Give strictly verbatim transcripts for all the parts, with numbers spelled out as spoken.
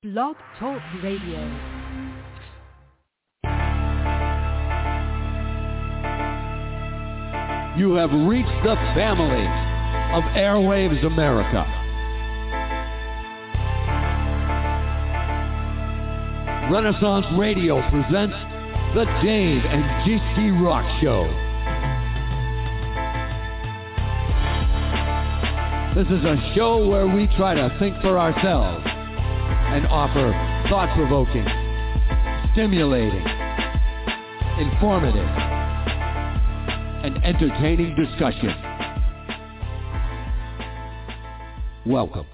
Blog Talk Radio. You have reached the family of Airwaves America. Renaissance Radio presents the Dave and G-Ski Rock Show. This is a show where we try to think for ourselves and offer thought-provoking, stimulating, informative, and entertaining discussion. Welcome.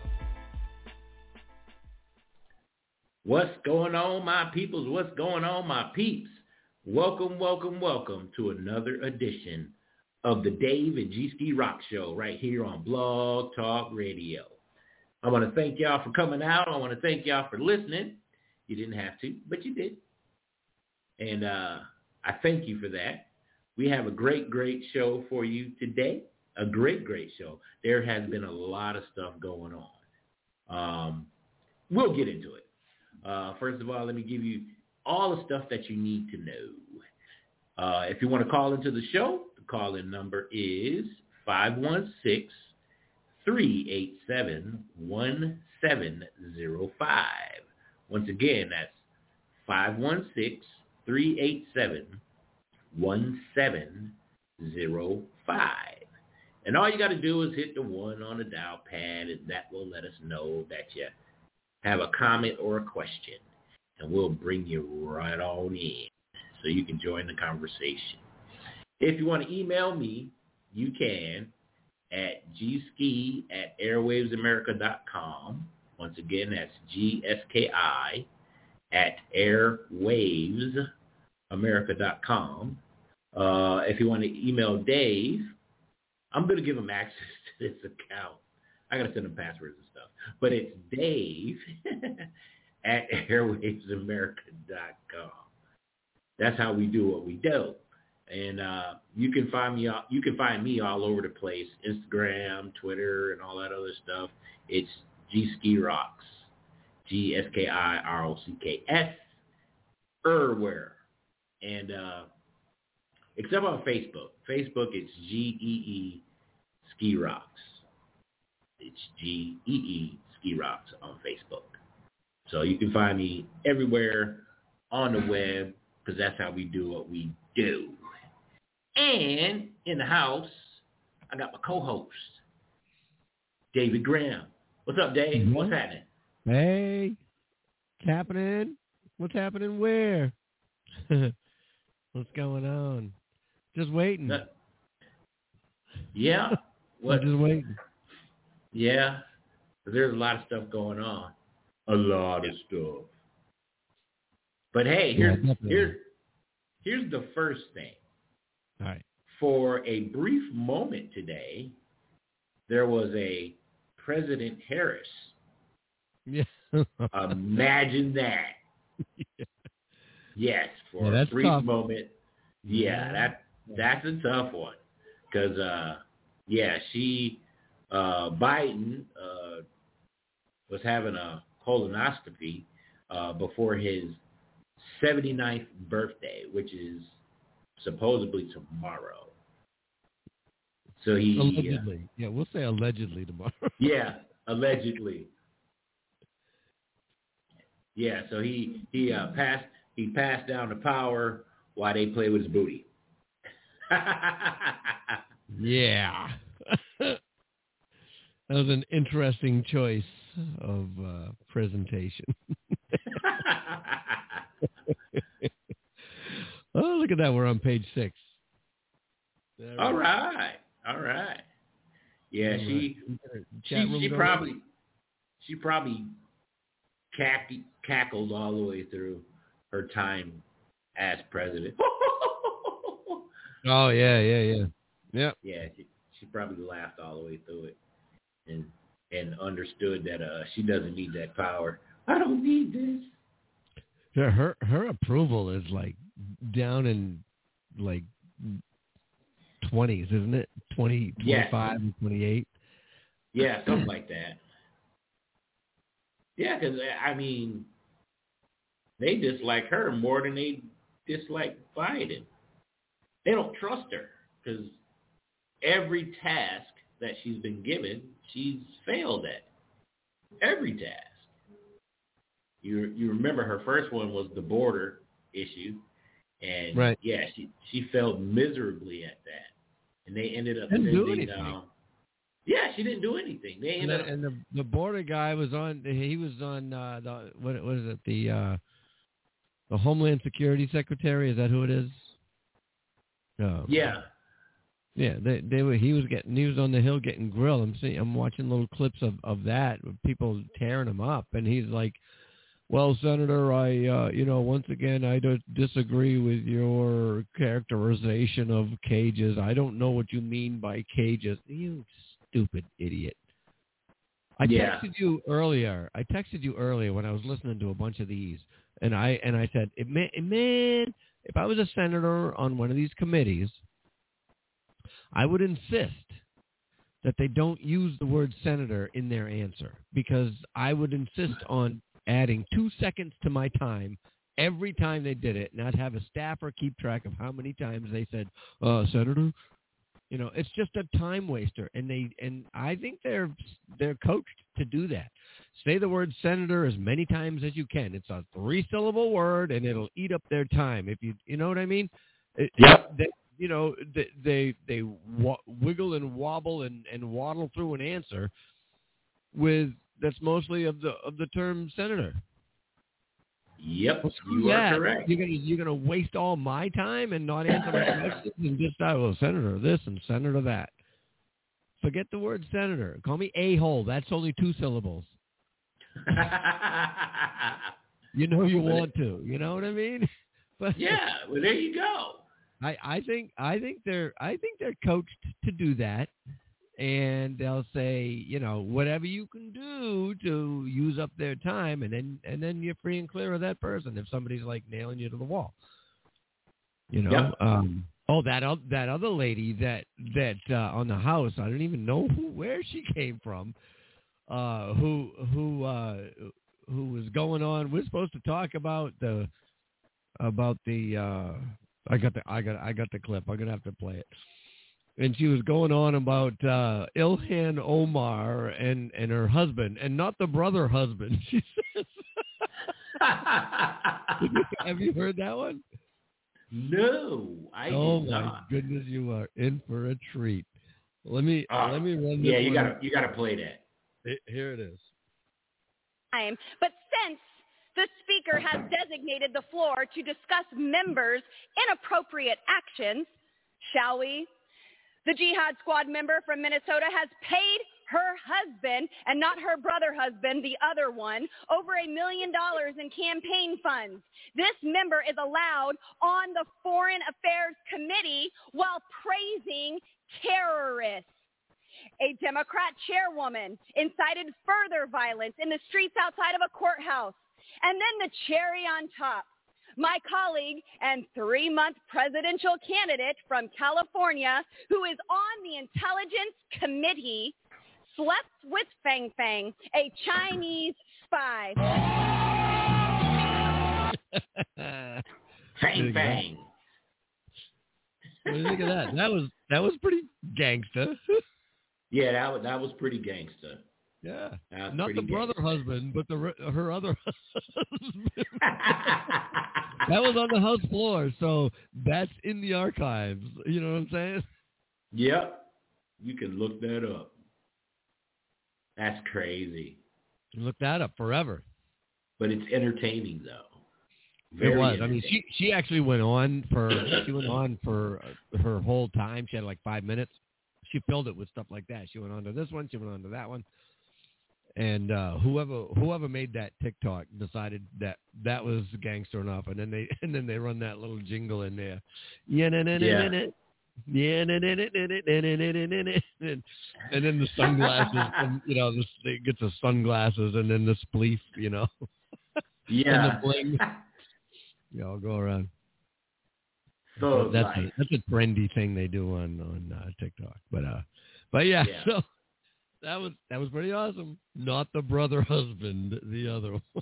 What's going on, my peoples? What's going on, my peeps? Welcome, welcome, welcome to another edition of the Dave and G-Ski Rock Show right here on Blog Talk Radio. I want to thank y'all for coming out. I want to thank y'all for listening. You didn't have to, but you did. And uh, I thank you for that. We have a great, great show for you today. A great, great show. There has been a lot of stuff going on. Um, we'll get into it. Uh, first of all, let me give you all the stuff that you need to know. Uh, if you want to call into the show, the call-in number is five one six, three eight seven, one seven zero five. Once again, that's five one six, three eight seven, one seven zero five. And all you got to do is hit the one on the dial pad, and that will let us know that you have a comment or a question, and we'll bring you right on in so you can join the conversation. If you want to email me, you can at gski at airwavesamerica dot com. Once again, that's G S K I at airwavesamerica dot com. Uh, if you want to email Dave, I'm going to give him access to this account. I got to send him passwords and stuff. But it's Dave at airwavesamerica dot com. That's how we do what we do. And uh, you can find me you can find me all over the place, Instagram, Twitter, and all that other stuff. It's G-Ski Rocks, G S K I R O C K S, everywhere. And uh, except on Facebook. Facebook, it's G E E Ski Rocks. It's G E E Ski Rocks on Facebook. So you can find me everywhere on the web because that's how we do what we do. And in the house, I got my co-host, David Graham. What's up, Dave? Mm-hmm. What's happening? Hey, what's happening? What's happening where? What's going on? Just waiting. Uh, yeah. What? Just waiting. Yeah. There's a lot of stuff going on. A lot of stuff. But hey, here's yeah, here's here's the first thing. All right. For a brief moment today, there was a President Harris. Yeah. Imagine that. Yeah. Yes, for yeah, a brief tough. moment. Yeah, that that's a tough one. Because, uh, yeah, she, uh, Biden uh, was having a colonoscopy uh, before his seventy-ninth birthday, which is supposedly tomorrow. So he... Allegedly. Uh, yeah, we'll say allegedly tomorrow. yeah, allegedly. Yeah, so he, he uh, passed he passed down the power while they play with his booty. Yeah. That was an interesting choice of uh, presentation. Oh, look at that. We're on page six. There all right. All right. Yeah, all she right. she, she probably she probably cack, cackled all the way through her time as president. Oh, yeah, yeah, yeah. Yep. Yeah, she, she probably laughed all the way through it and and understood that uh, she doesn't need that power. I don't need this. Yeah, her her approval is like down in like twenties, isn't it? twenty, twenty-five, yes. and twenty-eight. Yeah, something like that. Yeah, because, I mean, they dislike her more than they dislike Biden. They don't trust her because every task that she's been given, she's failed at. Every task. You you remember her first one was the border issue, and right. yeah, she she failed miserably at that, and they ended up Didn't sending. do anything. Um, yeah, she didn't do anything. They And ended the, up, and the the border guy was on. He was on uh, the what what is it? The uh, the Homeland Security Secretary. Is that who it is? Um, yeah. Yeah, they they were. He was getting. He was on the Hill getting grilled. I'm seeing. I'm watching little clips of, of that, with people tearing him up, and he's like, "Well, Senator, I, uh, you know, once again, I don't disagree with your characterization of cages. I don't know what you mean by cages. You stupid idiot." I Yeah. texted you earlier. I texted you earlier when I was listening to a bunch of these, and I and I said, man, man, if I was a senator on one of these committees, I would insist that they don't use the word senator in their answer, because I would insist on adding two seconds to my time every time they did it, and I'd have a staffer keep track of how many times they said, uh, senator. You know, it's just a time waster, and they and I think they're they're coached to do that. Say the word senator as many times as you can. It's a three-syllable word, and it'll eat up their time. If you you know what I mean? It, Yep. They, you know, they they, they w- wiggle and wobble and, and waddle through an answer with that's mostly of the of the term senator. Yep. Well, You that. are correct. You're gonna you're gonna waste all my time and not answer my questions and just say, well, senator this and senator that. Forget the word senator. Call me a-hole. That's only two syllables. You know you want to. You know what I mean? But yeah. Well, there you go. I, I think I think they're I think they're coached to do that, and they'll say, you know, whatever you can do to use up their time, and then and then you're free and clear of that person if somebody's like nailing you to the wall. You know. Yep. Um, oh, that o- that other lady that that uh, on the House, I don't even know who, where she came from. Uh, who who uh, who was going on? We're supposed to talk about the about the. Uh, I got the I got I got the clip. I'm gonna have to play it. And she was going on about uh, Ilhan Omar and, and her husband, and not the brother husband. She says, "Have you heard that one?" No, I oh did my not. goodness, you are in for a treat. Let me Uh, let me run this. Yeah, you one. gotta you gotta play that. Here it is. But since the Speaker has designated the floor to discuss members' inappropriate actions, shall we? The Jihad Squad member from Minnesota has paid her husband, and not her brother husband, the other one, over a million dollars in campaign funds. This member is allowed on the Foreign Affairs Committee while praising terrorists. A Democrat chairwoman incited further violence in the streets outside of a courthouse. And then the cherry on top, my colleague and three-month presidential candidate from California, who is on the Intelligence Committee, slept with Fang Fang, a Chinese spy. Fang Fang. What do you think of that? That was that was pretty gangster. Yeah, that was that was pretty gangster. Yeah, That was not the pretty brother gangster. husband, but the her other husband. That was on the House floor, so that's in the archives. You know what I'm saying? Yep, you can look that up. That's crazy. Look that up forever. But it's entertaining though. Very it was. I mean, entertaining. she she actually went on for she went on for her whole time. She had like five minutes. She filled it with stuff like that. She went on to this one. She went on to that one. And uh, whoever whoever made that TikTok decided that that was gangster enough, and then they and then they run that little jingle in there. Yeah, na, na, na, na, na. Yeah, na, na, na, na, na, na, na, na, na, na. And, and then the sunglasses, and, you know, the, it gets the sunglasses, and then the spleef, you know, Yeah. and the bling. Yeah, I'll go around. So that's like, a, that's a trendy thing they do on on uh, TikTok, but uh, but yeah, Yeah. so that was that was pretty awesome. Not the brother husband, the other one.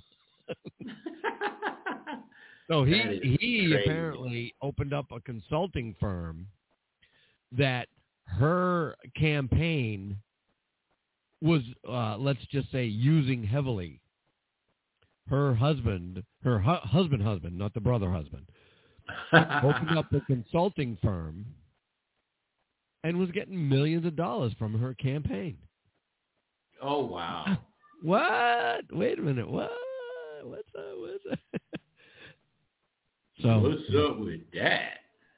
So he he crazy. apparently opened up a consulting firm that her campaign was, uh, let's just say, using heavily. Her husband, her hu- husband, husband, not the brother husband, opened up a consulting firm and was getting millions of dollars from her campaign. Oh, wow. What? Wait a minute. What? What's up? What's up? So, what's up with that?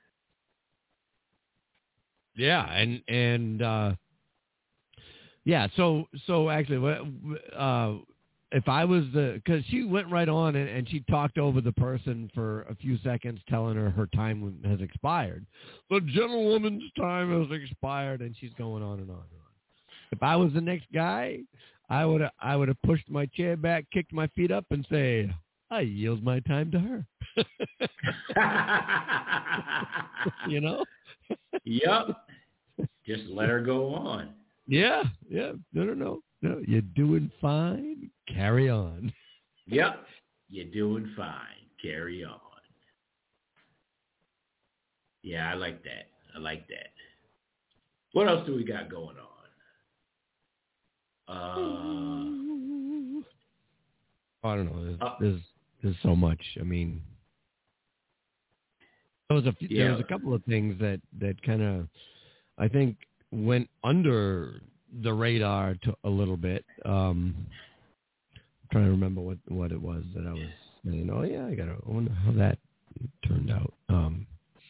Yeah, and and uh, yeah, so so actually, uh, if I was the, because she went right on and, and she talked over the person for a few seconds, telling her her time has expired. The gentlewoman's time has expired, and she's going on and on and on. If I was the next guy, I would I would have pushed my chair back, kicked my feet up, and say, I yield my time to her. You know? Yep. Just let her go on. Yeah, yeah. No, no, no. No, you're doing fine. Carry on. Yep. You're doing fine. Carry on. Yeah, I like that. I like that. What else do we got going on? Uh, I don't know. There's, uh, there's there's so much. I mean, there was a few, yeah. there was a couple of things that that kind of, I think, went under the radar to a little bit. Um, I'm trying to remember what, what it was that I was saying. Oh yeah, I gotta I wonder how that turned out. Um,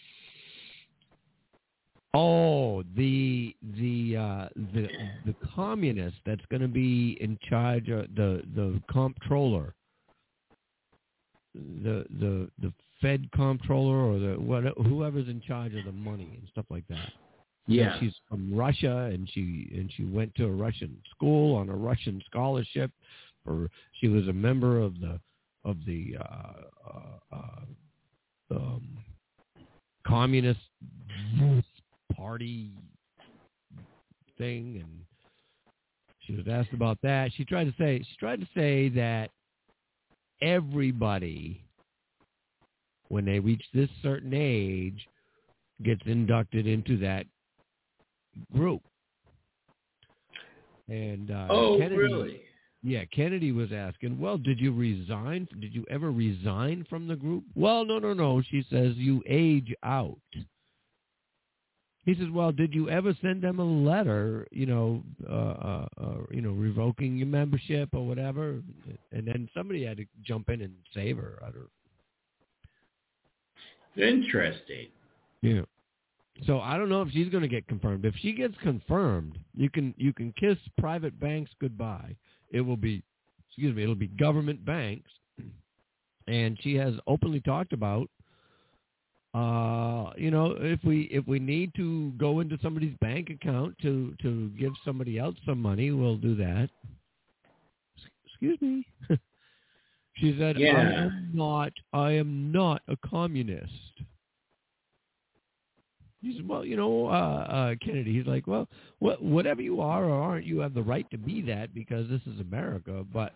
oh, the the uh, the the communist that's going to be in charge of the the comptroller, the the the Fed comptroller or the what, whoever's in charge of the money and stuff like that. Yeah. And she's from Russia, and she and she went to a Russian school on a Russian scholarship. Or she was a member of the of the uh, uh, uh, um, Communist Party thing, and she was asked about that. She tried to say she tried to say that everybody, when they reach this certain age, gets inducted into that group. And uh, oh, Kennedy, really? Yeah, Kennedy was asking, well, did you resign? Did you ever resign from the group? Well, no, no, no. She says, you age out. He says, well, did you ever send them a letter, you know, uh, uh, uh, you know, revoking your membership or whatever? And then somebody had to jump in and save her. I don't... Interesting. Yeah. So I don't know if she's going to get confirmed. If she gets confirmed, you can you can kiss private banks goodbye. It will be, excuse me, it'll be government banks. And she has openly talked about, uh, you know, if we if we need to go into somebody's bank account to, to give somebody else some money, we'll do that. Excuse me. She said, yeah. I am not, I am not a communist. He said, well, you know, uh, uh, Kennedy, he's like, well, wh- whatever you are or aren't, you have the right to be that because this is America, but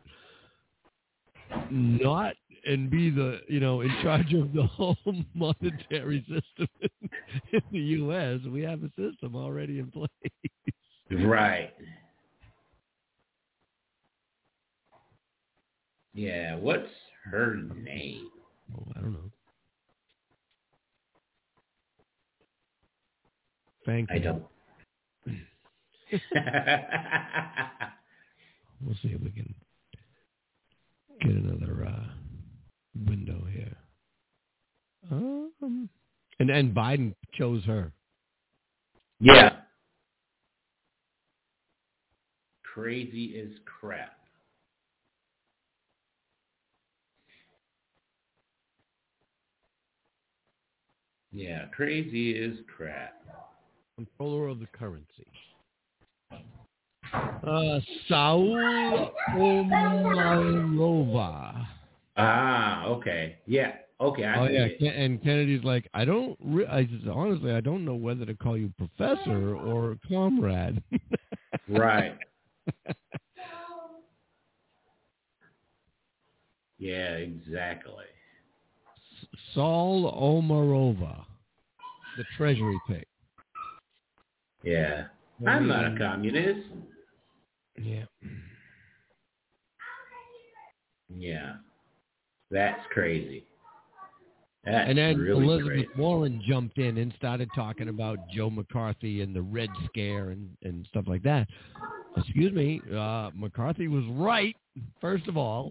not and be the, you know, in charge of the whole monetary system in, in the U S. We have a system already in place. Right. Yeah, what's her name? Oh, I don't know. Thank I you. don't. We'll see if we can get another uh, window here. Um, and and Biden chose her. Yeah. Crazy as crap. Yeah, crazy as crap. Controller of the currency. Uh, Saul Omarova. Ah, okay. Yeah. Okay, I Oh see yeah, it. Ken- and Kennedy's like, I don't. Re- I just, honestly, I don't know whether to call you professor or comrade. Right. Yeah, exactly. Saul Omarova, the Treasury pick. Yeah. I I'm mean, not a communist. Yeah. Yeah. That's crazy. That's and then really Elizabeth crazy. Warren jumped in and started talking about Joe McCarthy and the Red Scare and, and stuff like that. Excuse me, uh, McCarthy was right, first of all.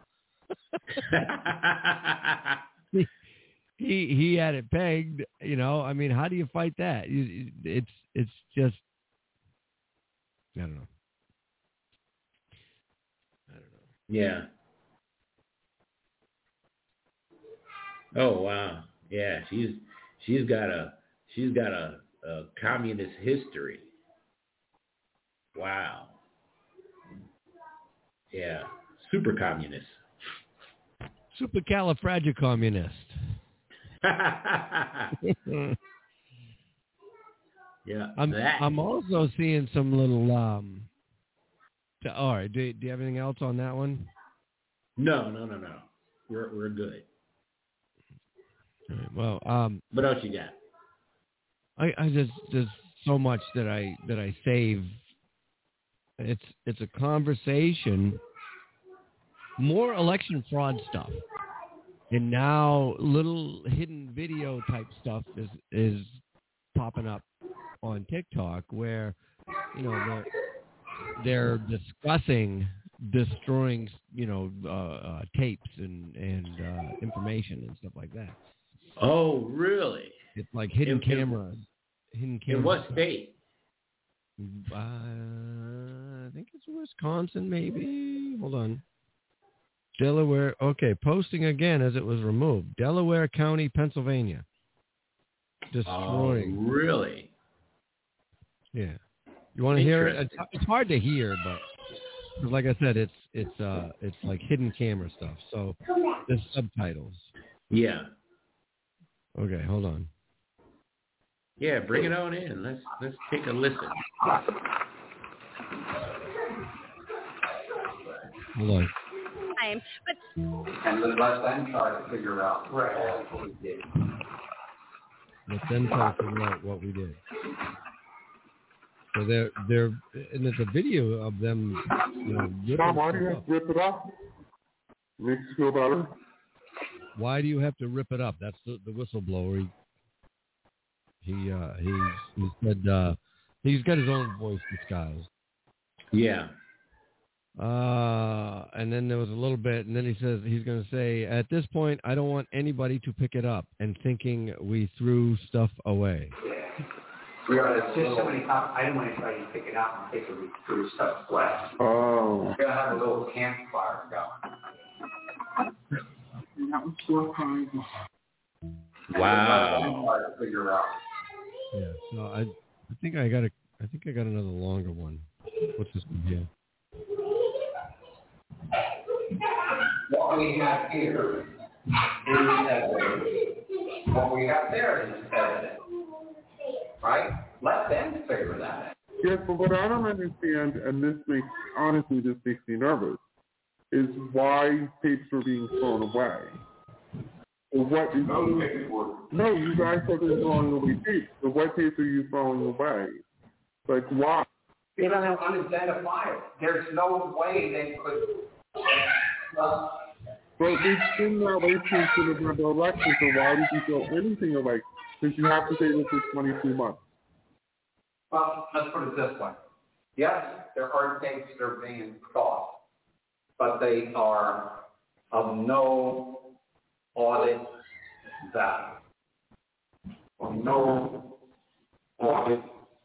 he, he he had it pegged, you know. I mean, how do you fight that? It's it's just, I don't know. I don't know. Yeah. Oh wow. Yeah, she's she's got a she's got a, a communist history. Wow. Yeah. Super communist. Supercalifragilicommunist. Yeah. I'm that. I'm also seeing some little um to, all right, do, do you have anything else on that one? No, no, no, no. We're we're good. All right, well, um What else you got? I, I just there's so much that I that I save. It's it's a conversation, more election fraud stuff, and now little hidden video type stuff is is popping up on TikTok where, you know, they're they're discussing destroying, you know, uh, uh, tapes and and uh, information and stuff like that. Oh, really? It's like hidden In- in- camera, hidden camera. In what stuff. state? Uh, I think it's Wisconsin, maybe. Hold on. Delaware. Okay, posting again as it was removed. Delaware County, Pennsylvania. Destroying. Oh, really? Yeah. You want to hear it? It's, it's hard to hear, but 'cause like I said, it's it's uh it's like hidden camera stuff. So there's subtitles. Yeah. Okay, hold on. Yeah, bring it on in. Let's let's take a listen. Hold on. Time, but And then let them try to figure out what we did. Let them try to figure out what we did. So they're they're and it's a video of them, you know, ripping Tom, why do you stuff have up. to rip it off? Makes you feel better? Why do you have to rip it up? That's the, the whistleblower. He he uh he he said uh he's got his own voice disguised. Yeah. Uh, and then there was a little bit, and then he says he's going to say, at this point, I don't want anybody to pick it up and thinking we threw stuff away. We are it's just so many times. I didn't want to try to pick it up and take it through stuff away. Oh. We're gonna have a little campfire going. That was four times. Wow. Try to figure out. Yeah. So I I think I got a I think I got another longer one. What's this one here? What we have here is evidence. What we have there is evidence. Right? Let them figure that out. Yes, but what I don't understand, and this makes, honestly, this makes me nervous, is why tapes are being thrown away. Or what is, Those tapes were. no, you guys said they're throwing away tapes. So what tapes are you throwing away? Like, why? They don't have unidentifiable. There's no way they could. Uh, But we've been that way since the November election, so why did you throw anything away? Because you have to say this for twenty-two months. Well, let's put it this way. Yes, there are tapes that are being thought, but they are of no audit value. Of no audit.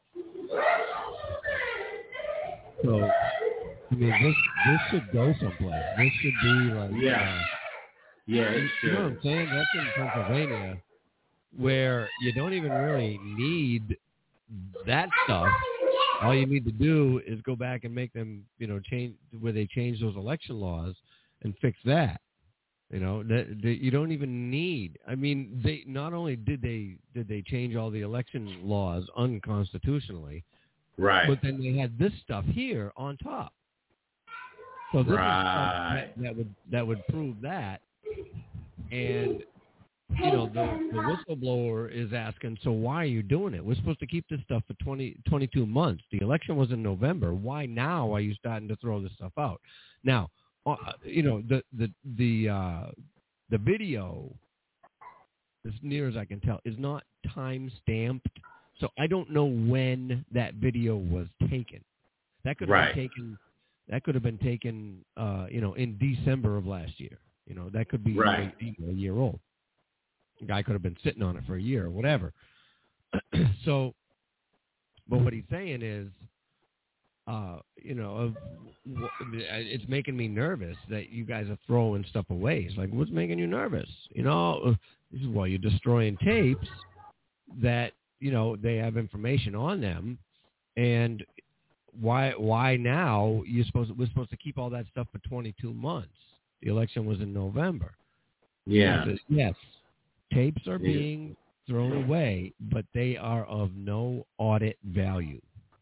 So I mean, this this should go someplace. This should be like Yeah. Uh, Yeah, it you know what should. I'm saying? That's in Pennsylvania, where you don't even really need that stuff. All you need to do is go back and make them, you know, change where they change those election laws and fix that. You know, that, that you don't even need. I mean, they not only did they did they change all the election laws unconstitutionally, Right. But then they had this stuff here on top. So this right. is stuff that, that would that would prove that. And you know, the, the whistleblower is asking, so why are you doing it? We're supposed to keep this stuff for twenty, twenty-two months. The election was in November. Why now are you starting to throw this stuff out? Now, uh, you know, the the the uh, the video, as near as I can tell, is not time stamped. So I don't know when that video was taken. That could have right. been taken. That could have been taken, uh, you know, in December of last year. You know, that could be right. a, a year old. The guy could have been sitting on it for a year or whatever. So, but what he's saying is, uh, you know, uh, it's making me nervous that you guys are throwing stuff away. It's like, what's making you nervous? You know, this is why you're destroying tapes that, you know, they have information on them, and why why now you're supposed to, we're supposed to keep all that stuff for twenty-two months? The election was in November. Yeah. Says, yes, tapes are being thrown away, but they are of no audit value.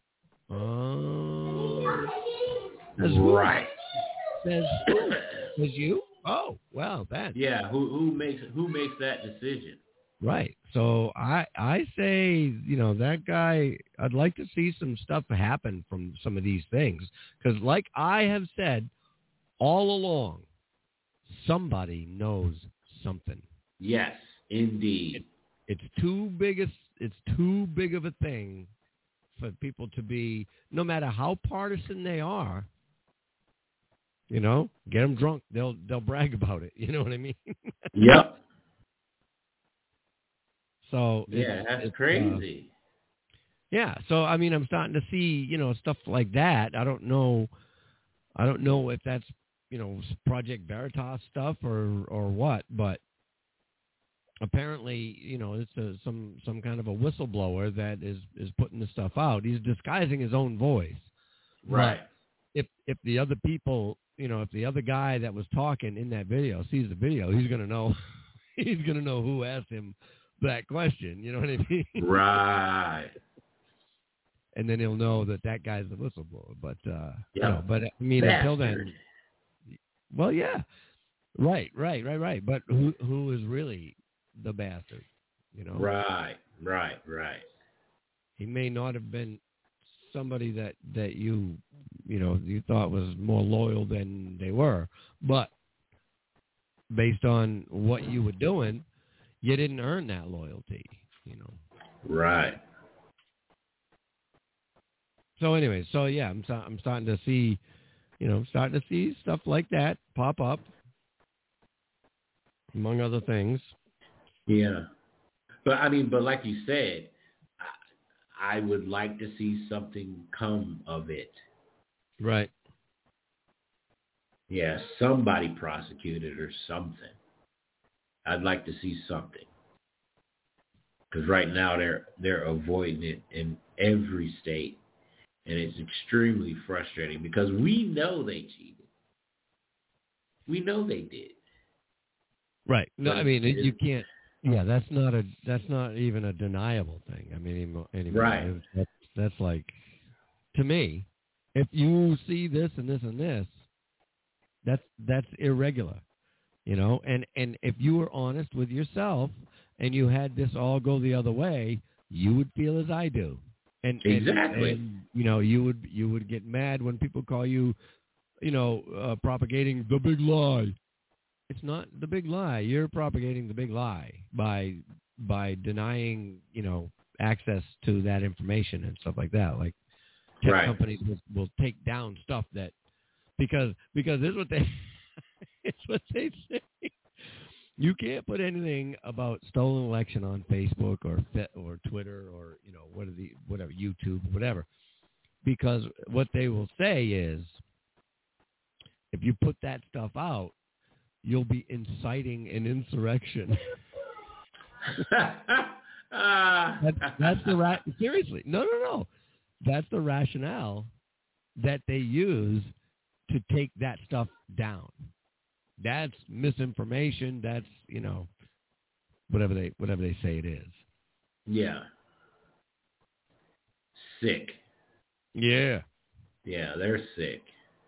Oh, uh, right. Says says you? Oh, well, that. Yeah. Who who makes who makes that decision? Right. So I I say, you know, that guy, I'd like to see some stuff happen from some of these things. Because like I have said all along, somebody knows something. Yes, indeed. It, it's too big a, it's too big of a thing for people to be, no matter how partisan they are, you know, get them drunk. They'll, they'll brag about it. You know what I mean? Yep. So yeah, it's, that's it's, crazy. Uh, yeah, so I mean, I'm starting to see, you know, stuff like that. I don't know, I don't know if that's, you know, Project Veritas stuff or or what, but apparently, you know, it's a, some some kind of a whistleblower that is is putting the stuff out. He's disguising his own voice, right? But if if the other people, you know, if the other guy that was talking in that video sees the video, he's gonna know, he's gonna know who asked him that question, you know what I mean? Right. And then he'll know that that guy's the whistleblower. But, uh, yep. you know, but I mean, Bastard. Until then, well, yeah, right, right, right, right. But who who is really the bastard, you know? Right, right, right. He may not have been somebody that, that you, you know, you thought was more loyal than they were, but based on what you were doing, you didn't earn that loyalty, you know. Right. So anyway, so yeah, I'm I'm starting to see, you know, starting to see stuff like that pop up, among other things. Yeah, but I mean, but like you said, I, I would like to see something come of it. Right. Yeah, somebody prosecuted or something. I'd like to see something, because right now they're they're avoiding it in every state, and it's extremely frustrating because we know they cheated. We know they did. Right. No, but I mean you can't. Yeah, that's not a that's not even a deniable thing. I mean, anymore. Right. That's that's like, to me, if you see this and this and this, that's that's irregular. You know, and, and if you were honest with yourself and you had this all go the other way, you would feel as I do. And exactly. And, and, you know, you would you would get mad when people call you, you know, uh, propagating the big lie. It's not the big lie. You're propagating the big lie by by denying, you know, access to that information and stuff like that. Like tech right. companies will, will take down stuff that because because this is what they. It's what they say. You can't put anything about stolen election on Facebook or or Twitter or, you know, what are the whatever YouTube whatever, because what they will say is, if you put that stuff out, you'll be inciting an insurrection. that's, that's the ra- seriously no no no that's the rationale that they use to take that stuff down. That's misinformation. That's, you know, whatever they whatever they say it is. Yeah. Sick. Yeah. Yeah, they're sick.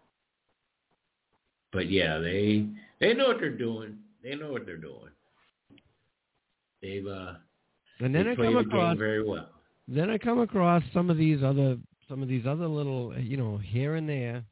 But yeah, they they know what they're doing. They know what they're doing. They've uh and then they I play come the across game very well. then I come across some of these other some of these other little, you know, here and there.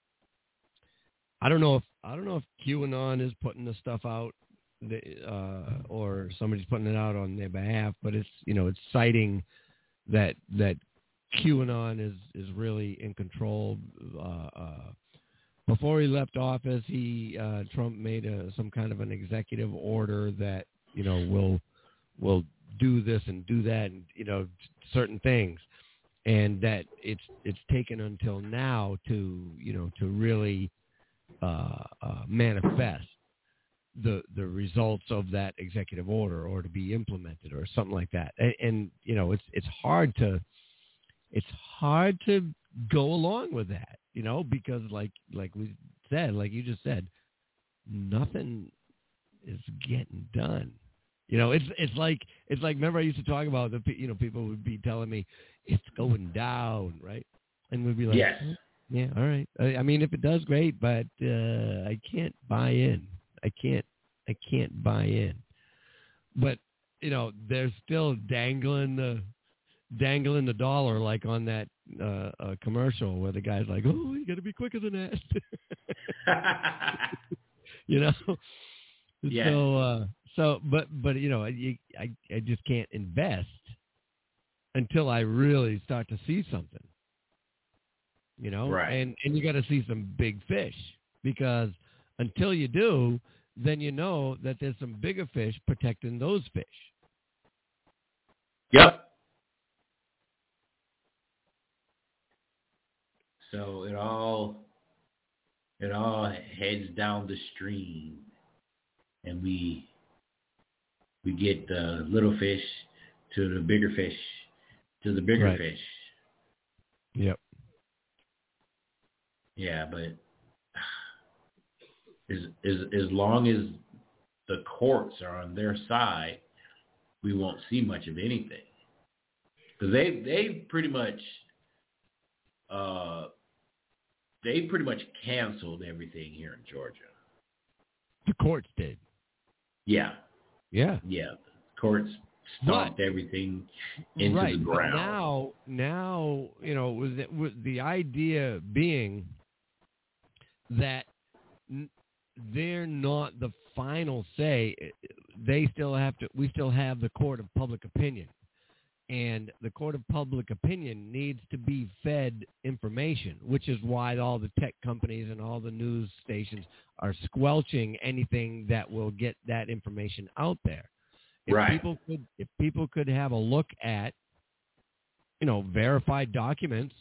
I don't know if I don't know if QAnon is putting the stuff out, uh, or somebody's putting it out on their behalf, but it's, you know, it's citing that that QAnon is is really in control. Uh, uh, before he left office, he uh, Trump made a, some kind of an executive order that, you know, will will do this and do that, and, you know, certain things, and that it's it's taken until now to, you know, to really uh, uh, manifest the the results of that executive order, or to be implemented, or something like that. And, and you know, it's it's hard to it's hard to go along with that, you know, because like like we said, like you just said, nothing is getting done. You know, it's it's like it's like remember I used to talk about the, you know, people would be telling me it's going down, right? And we'd be like, yes. oh, yeah, all right. I, I mean, if it does, great, but uh, I can't buy in. I can't I can't buy in. But, you know, they're still dangling the dangling the dollar, like on that uh, uh, commercial where the guy's like, oh, you got to be quicker than that. You know? Yeah. So, uh, so, but, but you know, I, I, I just can't invest until I really start to see something. You know? Right. And, and you got to see some big fish, because until you do, then you know that there's some bigger fish protecting those fish. Yep. So it all it all heads down the stream, and we we get the little fish to the bigger fish to the bigger Right. fish. Yep. Yeah, but as as as long as the courts are on their side, we won't see much of anything, because they they pretty much uh they pretty much canceled everything here in Georgia. The courts did. Yeah, Yeah. yeah. The courts stomped But, everything into right, the but ground. now, now, you know, with the, with the idea being that n- they're not the final say. They still have to. We still have the court of public opinion, and the court of public opinion needs to be fed information, which is why all the tech companies and all the news stations are squelching anything that will get that information out there. If Right. people could, if people could have a look at, you know, verified documents,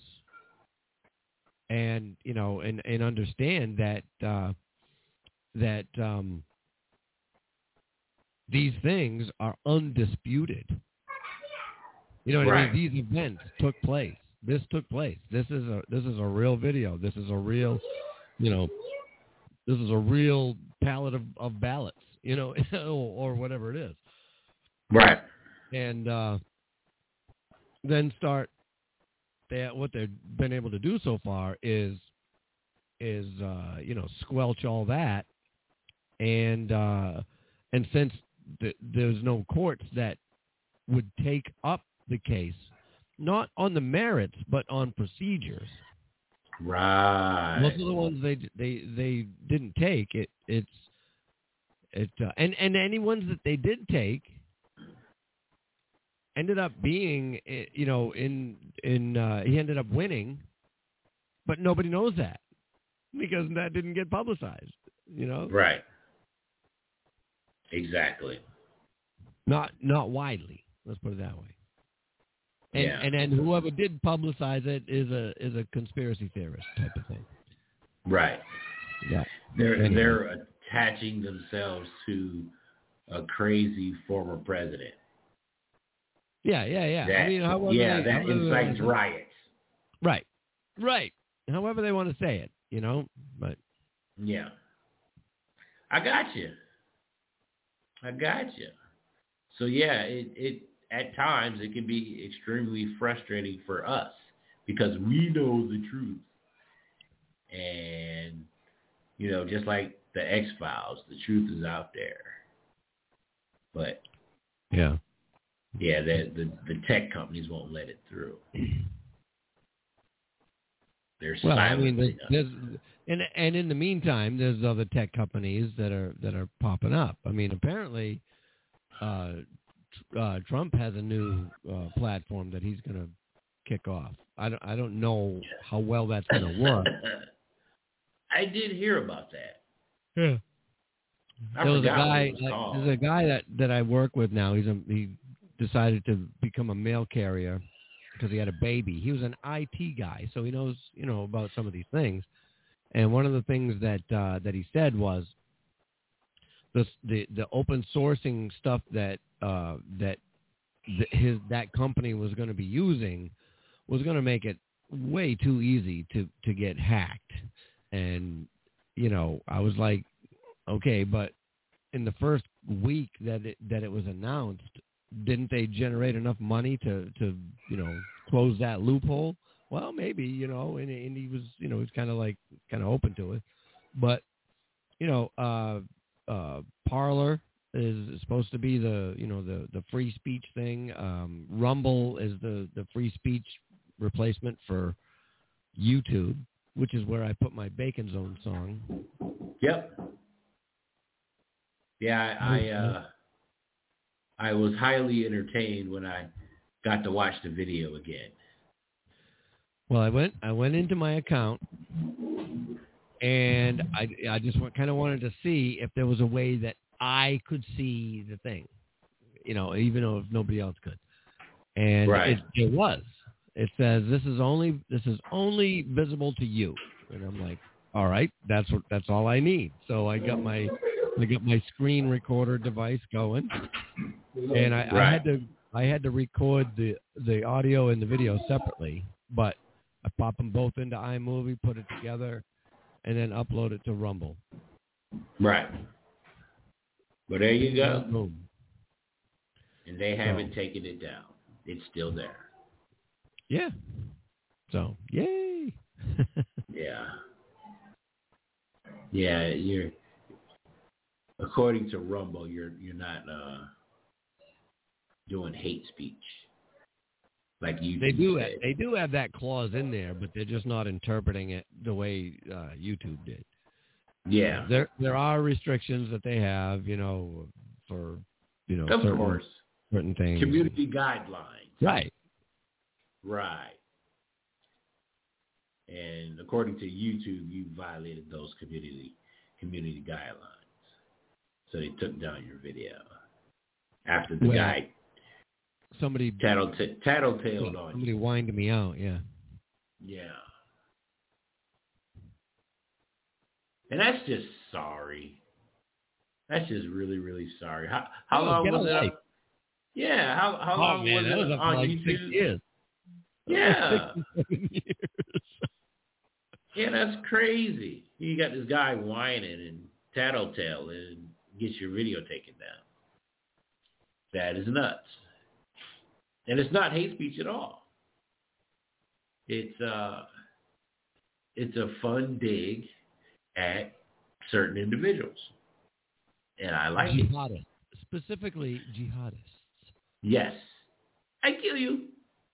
and, you know, and, and understand that uh, that um, these things are undisputed. You know what Right. I mean? These events took place. This took place. This is a this is a real video. This is a real, you know, this is a real pallet of, of ballots, you know, or, or whatever it is. Right. And uh, then start. They, what they've been able to do so far is is uh, you know, squelch all that, and uh, and since th- there's no courts that would take up the case, not on the merits but on procedures. Right. Most of the ones they they they didn't take it. It's it uh, and and any ones that they did take ended up being, you know, in in uh, he ended up winning, but nobody knows that because that didn't get publicized. You know. Right. Exactly. Not not widely. Let's put it that way. And Yeah. and then whoever did publicize it is a is a conspiracy theorist type of thing. Right. Yeah. They're Anyway. they're attaching themselves to a crazy former president. Yeah, yeah, yeah. That, I mean, however yeah, they, that however they incites wanna- riots. Right, right. However they want to say it, you know. But Yeah. I got you. I got you. So yeah, it, it at times it can be extremely frustrating for us because we know the truth. And, you know, just like the X-Files, the truth is out there. But, yeah, yeah, the, the, the tech companies won't let it through. They're well, I mean, silencing there's, us. there's and and in the meantime, there's other tech companies that are that are popping up. I mean, apparently, uh, uh, Trump has a new uh, platform that he's going to kick off. I don't I don't know how well that's going to work. I did hear about that. Yeah. I There was a forgot what guy. it was Like, called. there's a guy that, that I work with now. He's a, he decided to become a mail carrier because he had a baby. He was an I T guy, so he knows you know about some of these things. And one of the things that uh, that he said was the the, the open sourcing stuff that uh, that the, his that company was going to be using was going to make it way too easy to, to get hacked. And you know, I was like, okay, but in the first week that it, that it was announced, didn't they generate enough money to, to you know, close that loophole? Well, maybe, you know, and, and he was, you know, he's kind of like, kind of open to it. But, you know, uh, uh, Parler is supposed to be the, you know, the, the free speech thing. Um, Rumble is the, the free speech replacement for YouTube, which is where I put my Bacon Zone song. Yep. Yeah, I I, uh, I was highly entertained when I got to watch the video again. Well, I went I went into my account, and I I just kind of wanted to see if there was a way that I could see the thing, you know, even though if nobody else could. And Right. it, it was. It says this is only this is only visible to you, and I'm like, all right, that's what that's all I need. So I got my I got my screen recorder device going, and I, Right. I had to I had to record the the audio and the video separately, but I pop them both into iMovie, put it together, and then upload it to Rumble. Right. Well, there you go. Boom. And they haven't So, taken it down. It's still there. Yeah. So, yay. Yeah. Yeah, you're according to Rumble, you're you're not uh, doing hate speech like you They do said. have, they do have that clause in there, but they're just not interpreting it the way uh, YouTube did. Yeah. There there are restrictions that they have, you know, for you know Of certain, course. certain things. Community guidelines. Right. Right. And according to YouTube, you violated those community community guidelines. So they took down your video after the Well, guy somebody tattle t- tattletaled on somebody you. whined me out. Yeah. Yeah. And that's just sorry. That's just really, really sorry. How how Oh, long get a was it? life. Up? Yeah. How how Oh long man, was that it was up on for like YouTube? six years. Yeah. Six, seven years. Yeah, that's crazy. You got this guy whining and tattletale and gets your video taken down. That is nuts. And it's not hate speech at all. It's uh, it's a fun dig at certain individuals. And I like it. Jihadists. Specifically jihadists. Yes. I kill you.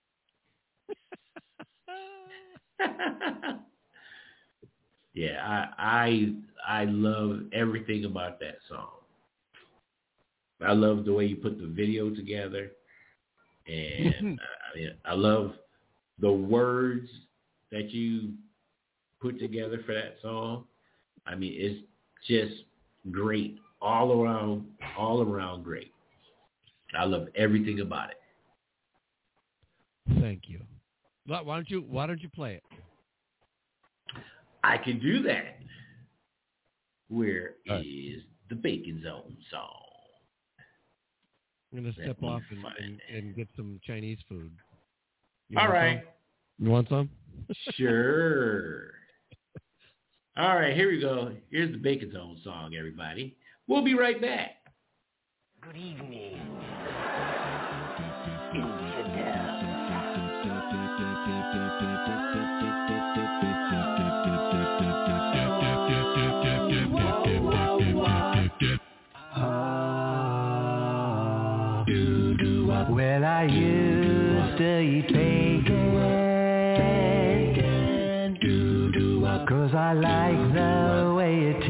Yeah, I I I love everything about that song. I love the way you put the video together, and I mean, I love the words that you put together for that song. I mean, it's just great all around, all around great. I love everything about it. Thank you. Why don't you Why don't you play it? I can do that. Where All right. is the Bacon Zone song? I'm going to step Let me off and, find and, it. and get some Chinese food. You All want right. some? You want some? Sure. All right, here we go. Here's the Bacon Zone song, everybody. We'll be right back. Good evening. Sit down. Well, I used to eat bacon, 'cause I like the way it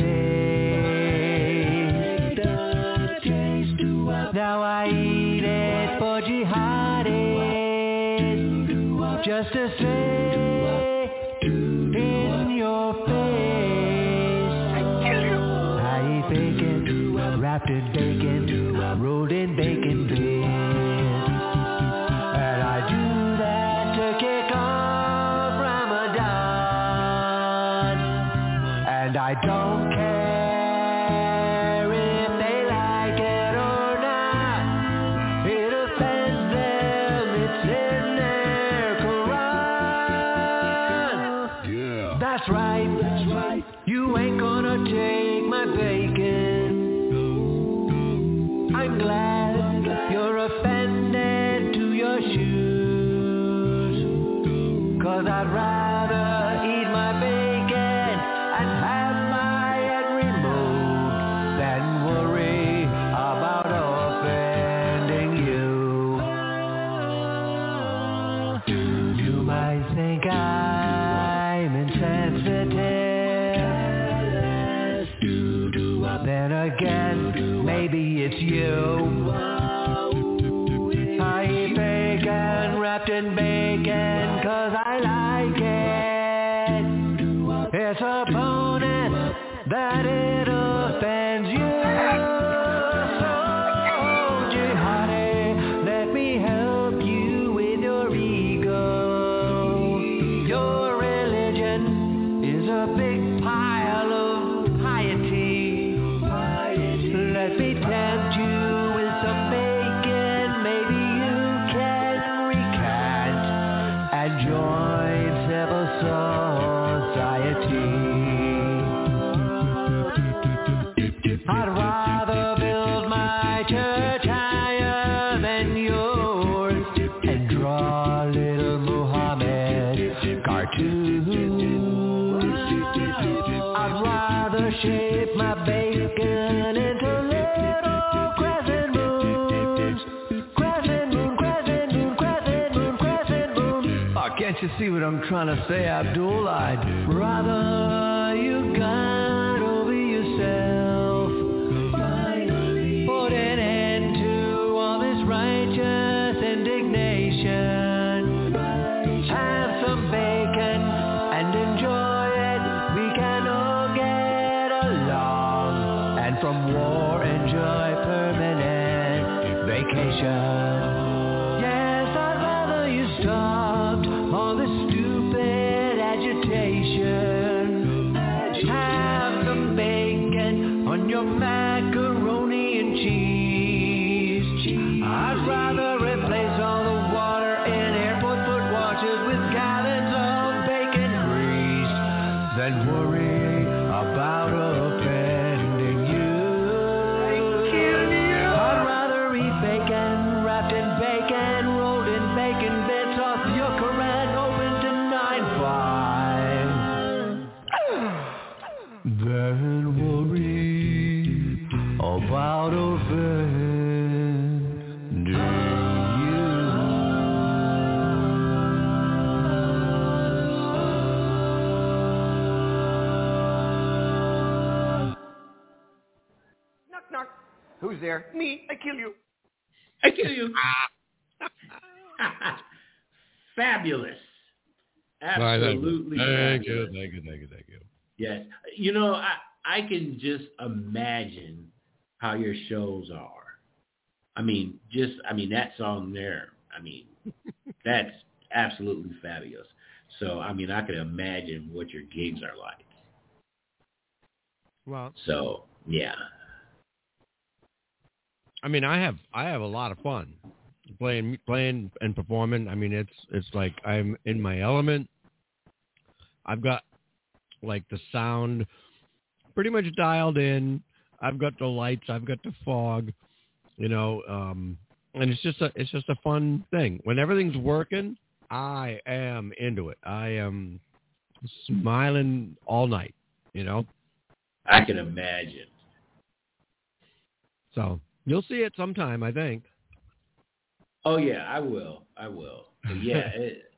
tastes. Now I eat it for jihadis, just to say in your face. I eat bacon, wrapped in bacon, rolled in bacon bits. And I do that to kick off Ramadan. And I don't care if they like it or not. It offends them, it's in their Quran. Yeah. That's right, that's right. You ain't gonna take my bacon. I'm glad you're offended to your shoes, 'cause I'd rather eat my bacon and have my head removed than worry about offending you. You might think I'm insensitive. Then again, maybe it's you. I eat bacon wrapped in bacon 'cause I like it. It's a bonus that it offends you. So, jihadi, let me help you with your ego. Your religion is a big pile of piety. Let me tempt you with some bacon. Maybe you can recant and join civil society. I'd rather build my church higher than yours and draw little Muhammad cartoons. I'd rather shape my bacon into little crescent moons. Crescent moon, crescent moon, crescent moon, crescent moon. Oh, can't you see what I'm trying to say, Abdul? I'd rather you got over yourself. Finally, put an end to all this righteous indignation. Have some bacon and enjoy it. We can all get along, and from war enjoy permanent vacation. Yes, I'd rather you stopped all this stupid agitation. Have some bacon on your macaroni and cheese. I'd rather replace all the water in airport foot washes with gallons of bacon grease than worry about offending you. I'd rather eat bacon wrapped in bacon, rolled in bacon bits off your Quran open to nine five than worry about offending you. Knock, knock. Who's there? Me. I kill you. I kill you. Fabulous. Absolutely Thank you. fabulous. Thank you, thank you, thank you. Yes. You know, I, I can just imagine how your shows are. I mean, just, I mean, that song there, I mean, that's absolutely fabulous. So, I mean, I can imagine what your gigs are like. Well, So, yeah. I mean, I have I have a lot of fun playing playing and performing. I mean, it's it's like I'm in my element. I've got like the sound pretty much dialed in. I've got the lights. I've got the fog. You know, um, and it's just a it's just a fun thing. When everything's working, I am into it. I am smiling all night. You know. I can imagine. So you'll see it sometime, I think. Oh yeah, I will. I will. But yeah, it,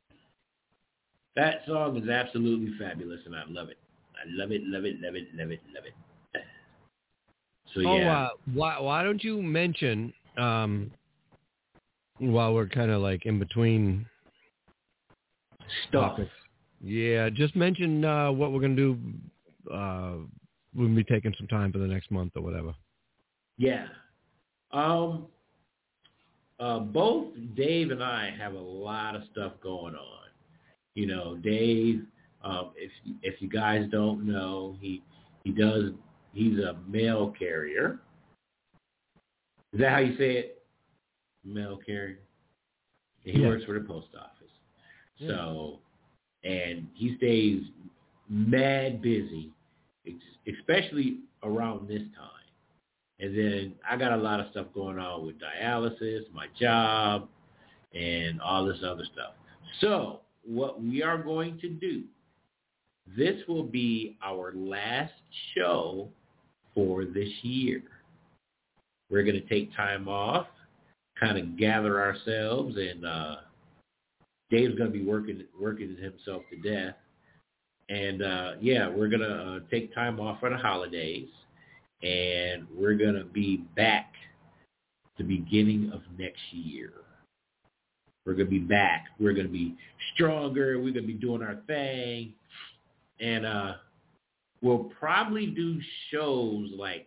that song is absolutely fabulous, and I love it. I love it, love it, love it, love it, love it. So oh, yeah. uh, why why don't you mention um, while we're kind of like in between Stuff. topics? Yeah, just mention uh, what we're gonna do. Uh, we'll be taking some time for the next month or whatever. Yeah. Um. Uh, both Dave and I have a lot of stuff going on. You know, Dave, um, if if you guys don't know, he he does. He's a mail carrier. Is that how you say it? Mail carrier. He Yeah. works for the post office. Yeah. So, and he stays mad busy, ex- especially around this time. And then I got a lot of stuff going on with dialysis, my job, and all this other stuff. So what we are going to do, this will be our last show for this year. We're going to take time off, kind of gather ourselves, and uh, Dave's going to be working working himself to death. And, uh, yeah, we're going to uh, take time off for the holidays. And we're going to be back the beginning of next year. We're going to be back. We're going to be stronger. We're going to be doing our thing. And uh, we'll probably do shows like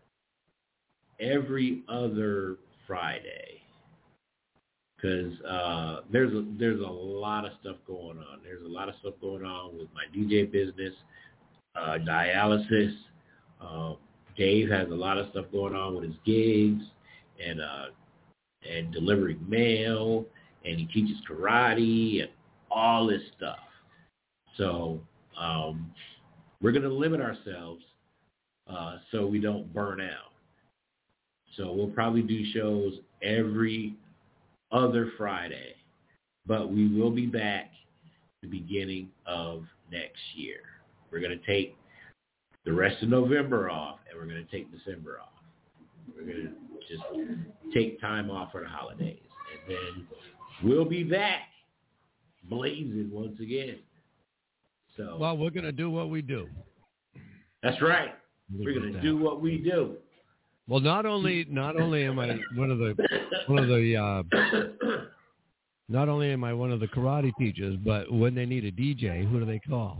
every other Friday. Because uh, there's, a, there's a lot of stuff going on. There's a lot of stuff going on with my D J business, uh, dialysis, um, Dave has a lot of stuff going on with his gigs and uh, and delivering mail, and he teaches karate and all this stuff. So um, we're going to limit ourselves uh, so we don't burn out. So we'll probably do shows every other Friday, but we will be back the beginning of next year. We're going to take the rest of November off, and we're going to take December off. We're going to just take time off for the holidays. And then we'll be back blazing once again. So, well, we're going to do what we do. That's right. We're going to do what we do. Well, not only not only am I one of the one of the uh, not only am I one of the karate teachers, but when they need a D J, who do they call?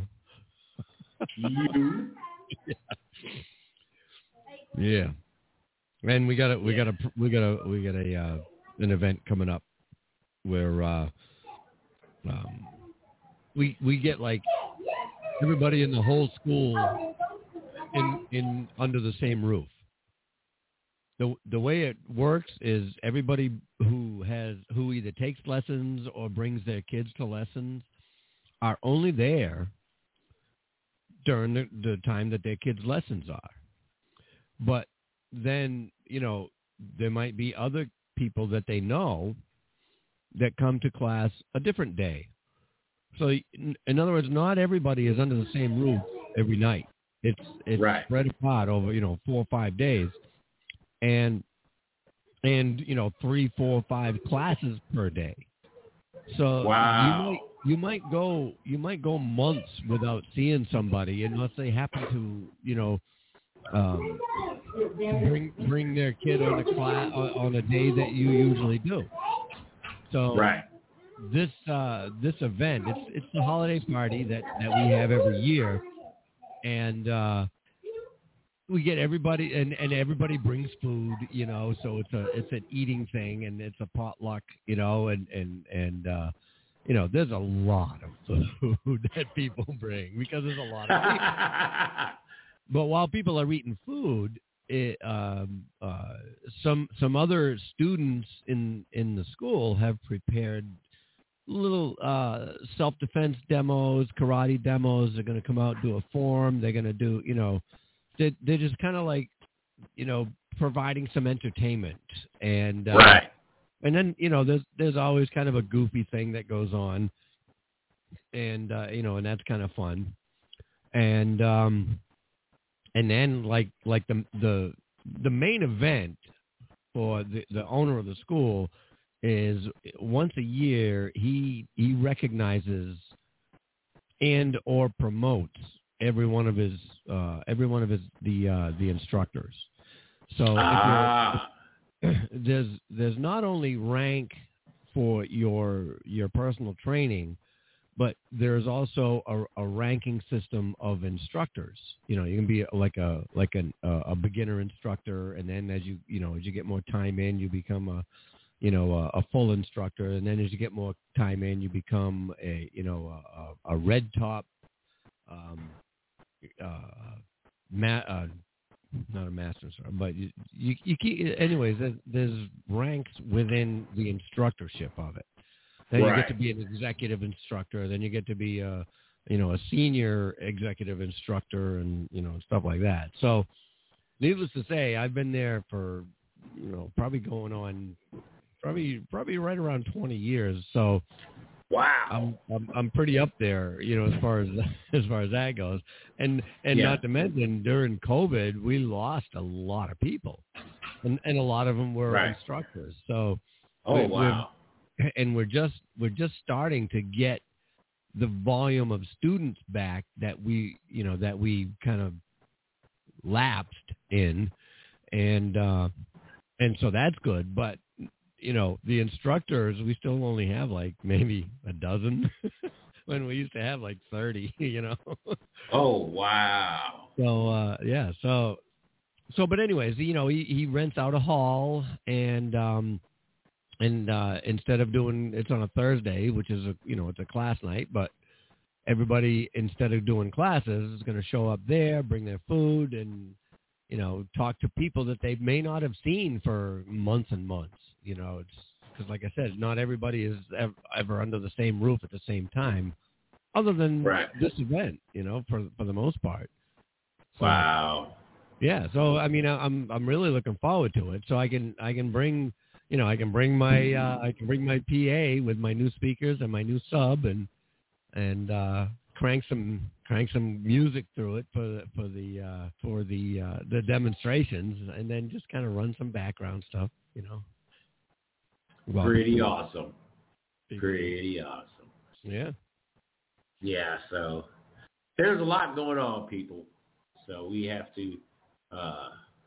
You. Yeah, and we got a we got a we got a we got a uh, an event coming up where uh, um, we we get like everybody in the whole school in in under the same roof. The the way it works is everybody who has who either takes lessons or brings their kids to lessons are only there during the, the time that their kids' lessons are. But then, you know, there might be other people that they know that come to class a different day. So, in, in other words, not everybody is under the same roof every night. It's it's right. spread apart over, you know, four or five days. And, and you know, three, four, five classes per day. So wow. you might you might go you might go months without seeing somebody unless they happen to, you know, um, bring bring their kid on a class on a day that you usually do. So right. this uh, this event, it's it's the holiday party that, that we have every year, and uh, we get everybody and, and everybody brings food, you know. So it's a it's an eating thing, and it's a potluck, you know, and and and. Uh, You know, there's a lot of food that people bring because there's a lot of people. But while people are eating food, it, um, uh, some some other students in, in the school have prepared little uh, self-defense demos, karate demos. They're going to come out and do a form. They're going to do, you know, they're, they're just kind of like, you know, providing some entertainment. And uh, right. And then, you know, there's there's always kind of a goofy thing that goes on, and uh, you know, and that's kind of fun. And um, and then like like the the the main event for the, the owner of the school is once a year he he recognizes and or promotes every one of his uh, every one of his the uh, the instructors. So ah. if you're, there's there's not only rank for your your personal training, but there's also a, a ranking system of instructors. You know, you can be like a like an, a, a beginner instructor, and then as you you know as you get more time in, you become a you know a, a full instructor, and then as you get more time in, you become a you know a, a, a red top, um, uh, ma- uh, not a master instructor, but you you, you keep anyways. There's, there's ranks within the instructorship of it. Then you Right. get to be an executive instructor. Then you get to be a, you know, a senior executive instructor, and you know, stuff like that. So, needless to say, I've been there for, you know, probably going on, probably probably right around twenty years. So, Wow. I'm I'm, I'm pretty up there, you know, as far as as far as that goes. And and Yeah. not to mention, during COVID, we lost a lot of people, and and a lot of them were Right. instructors. So, Oh, we- wow. and we're just we're just starting to get the volume of students back that we you know that we kind of lapsed in, and uh, and so that's good. But you know the instructors, we still only have like maybe a dozen when we used to have like thirty. You know. Oh, wow. So uh, yeah, so so but anyways, you know he, he rents out a hall, and um, and uh, instead of doing it's on a Thursday, which is a you know it's a class night, but everybody instead of doing classes is going to show up there, bring their food, and you know talk to people that they may not have seen for months and months. You know, it's because like I said, not everybody is ever, ever under the same roof at the same time, other than Right. this event. You know, for for the most part. So, Wow. yeah. So I mean, I'm I'm really looking forward to it. So I can I can bring. You know, I can bring my uh, I can bring my P A with my new speakers and my new sub, and and uh, crank some crank some music through it for the, for the uh, for the uh, the demonstrations, and then just kind of run some background stuff. You know, well, Pretty awesome. Pretty awesome. Yeah. Yeah. So there's a lot going on, people. So we have to. Uh,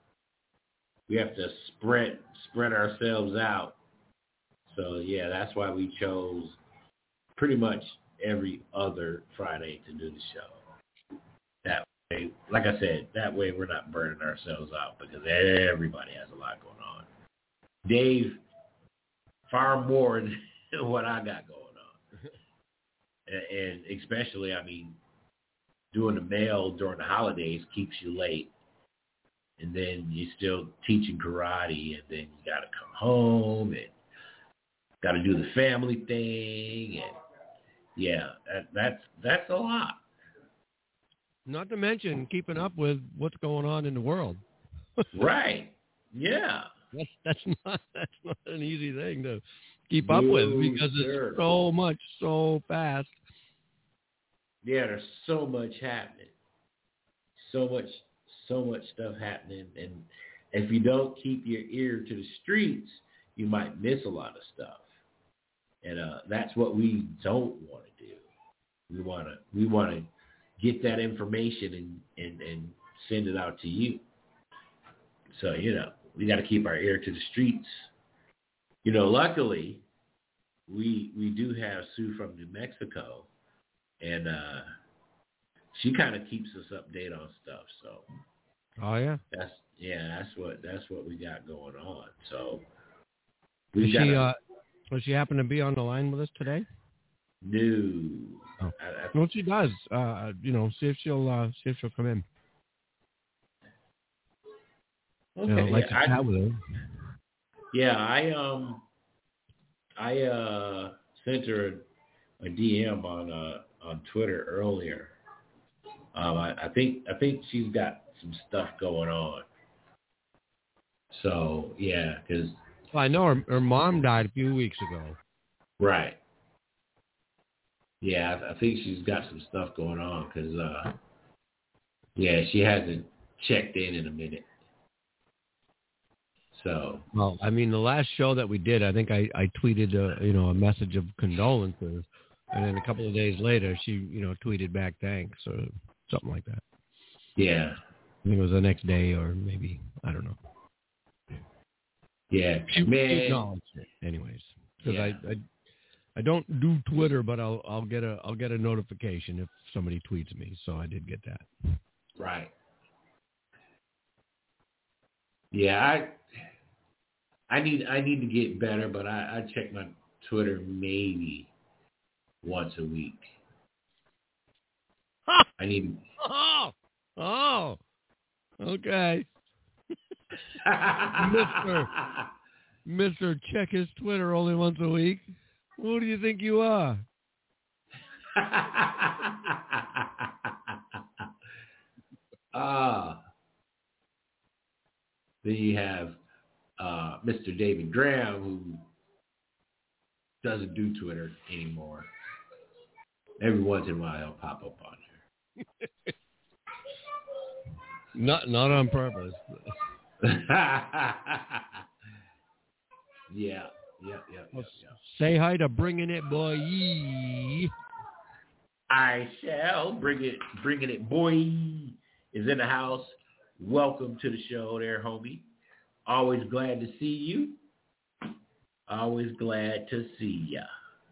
We have to spread spread ourselves out. So yeah, that's why we chose pretty much every other Friday to do the show. That way, like I said, that way we're not burning ourselves out because everybody has a lot going on. Dave, far more than what I got going on. And especially, I mean, doing the mail during the holidays keeps you late. And then you're still teaching karate, and then you got to come home and got to do the family thing, and yeah, that, that's that's a lot. Not to mention keeping up with what's going on in the world. Right? Yeah. That's that's not that's not an easy thing to keep up with No, because sir. it's so much so fast. Yeah, there's so much happening, so much. So much stuff happening, and if you don't keep your ear to the streets, you might miss a lot of stuff. And uh, that's what we don't want to do. We want to we want to get that information and, and, and send it out to you. So you know we got to keep our ear to the streets. You know, luckily we we do have Sue from New Mexico, and uh, she kind of keeps us updated on stuff. So. Oh yeah. That's yeah. That's what that's what we got going on. So we Does got. she uh, does she happen to be on the line with us today? No. Oh. I, I, Well, she does. Uh, you know, see if she'll uh, see if she'll come in. okay. You know, I'd like yeah, to chat I, with her. yeah. I um. I uh sent her a, a D M on uh on Twitter earlier. Um, I, I think I think she's got some stuff going on. So yeah, because Well, I know her, her mom died a few weeks ago. right. Yeah, I, I think she's got some stuff going on because uh, yeah, she hasn't checked in in a minute. So, well, I mean, the last show that we did, I think I, I tweeted, a, you know, a message of condolences, and then a couple of days later, she, you know, tweeted back thanks or something like that. yeah. I think it was the next day or maybe, I don't know. Yeah, She, man. she acknowledged it, anyways, because Yeah. I, I I don't do Twitter, but I'll I'll get a I'll get a notification if somebody tweets me. So I did get that. Right. Yeah, I I need I need to get better, but I, I check my Twitter maybe once a week. I need. Oh, oh, okay. Mister Mister Check his Twitter only once a week. Who do you think you are? Ah. Then you have uh, Mister David Graham, who doesn't do Twitter anymore. Every once in a while, he'll pop up on here. Not not on purpose. yeah, yeah, yeah, yeah, yeah. Say hi to Bringing It Boy. I shall. Bring it, bringing it, boy, is in the house. Welcome to the show there, homie. Always glad to see you. Always glad to see ya.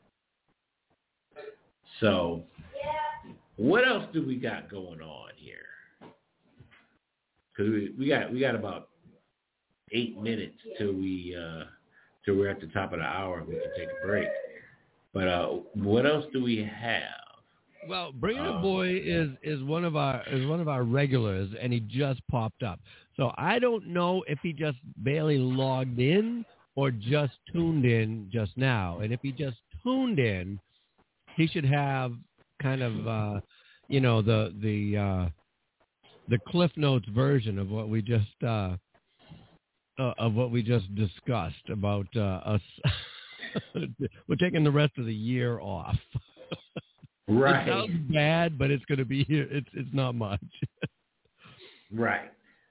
So, what else do we got going on here? Because we, we got we got about eight minutes till we uh, till we're at the top of the hour. We can take a break. But uh, what else do we have? Well, Bringing Um, It Boy is is one of our is one of our regulars, and he just popped up. So I don't know if he just barely logged in or just tuned in just now. And if he just tuned in, he should have kind of uh, you know the the uh, the Cliff Notes version of what we just uh, uh, of what we just discussed about uh, us. We're taking the rest of the year off. Right. It sounds bad, but it's going to be here. It's it's not much. Right.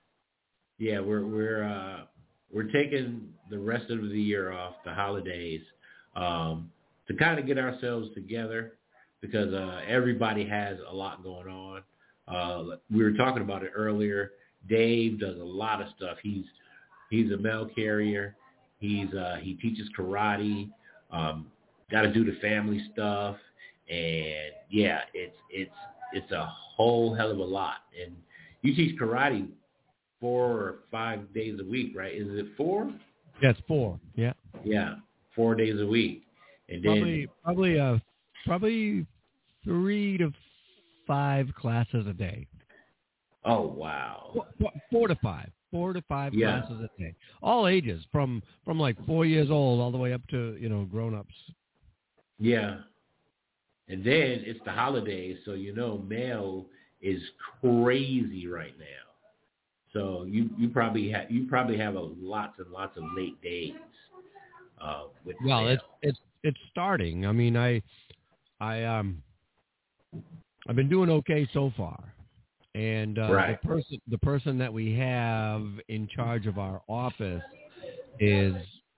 Yeah, we're we're uh, we're taking the rest of the year off, the holidays, um, to kind of get ourselves together because uh, everybody has a lot going on. Uh, we were talking about it earlier. Dave does a lot of stuff. He's he's a mail carrier. He's uh, he teaches karate. Um, got to do the family stuff. And yeah, it's it's it's a whole hell of a lot. And you teach karate four or five days a week, right? Is it four? Yeah, it's four. Yeah. Yeah, four days a week. And then Probably probably uh probably three to five classes a day. oh wow, Four, four, four to five. Four to five Yeah. classes a day. All ages, from from like four years old all the way up to, you know, grown ups. yeah. And then it's the holidays, so you know mail is crazy right now. So you, you probably have you probably have a lots and lots of late days uh, with Well, mail. it's it's it's starting. I mean, I I um I've been doing okay so far, and uh, Right. the person the person that we have in charge of our office is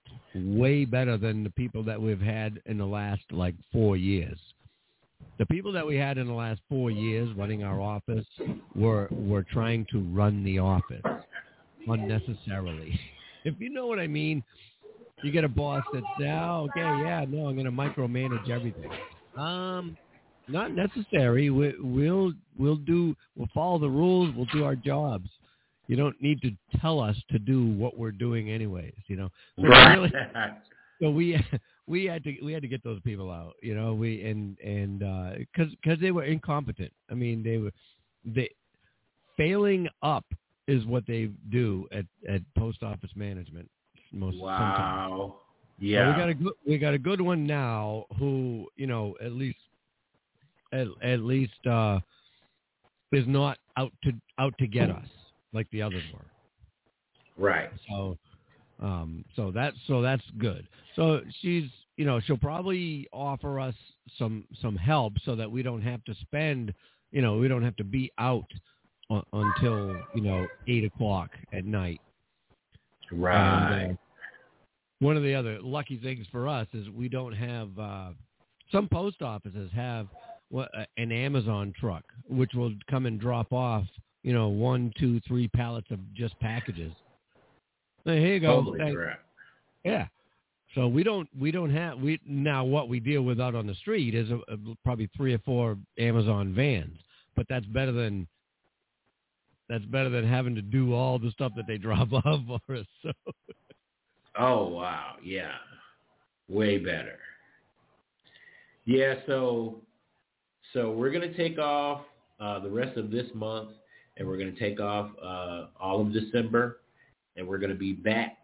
way better than the people that we've had in the last like four years. The people that we had in the last four years running our office were were trying to run the office unnecessarily. If you know what I mean, you get a boss that's, oh, okay, yeah, no, I'm going to micromanage everything. Um, not necessary. We, we'll we'll do we'll follow the rules. We'll do our jobs. You don't need to tell us to do what we're doing anyways. You know. So Right. really, so we we had to we had to get those people out, you know. We and and because uh, because they were incompetent. I mean, they were they failing up is what they do at, at post office management most sometimes. Wow. So Yeah. we got a good we got a good one now who, you know, at least at, at least uh, is not out to out to get us like the others were. Right. So. Um, so that's so that's good. So she's, you know, she'll probably offer us some some help so that we don't have to spend, you know, we don't have to be out uh, until, you know, eight o'clock at night. Right. And, uh, one of the other lucky things for us is we don't have uh, some post offices have what, uh, an Amazon truck, which will come and drop off, you know, one, two, three pallets of just packages. Hey, here you go. Holy Hey. crap. Yeah. So we don't we don't have we now what we deal with out on the street is a, a, probably three or four Amazon vans, but that's better than that's better than having to do all the stuff that they drop off for us. So. Oh, wow. Yeah. Way better. Yeah, so so we're going to take off uh, the rest of this month, and we're going to take off uh, all of December, and we're going to be back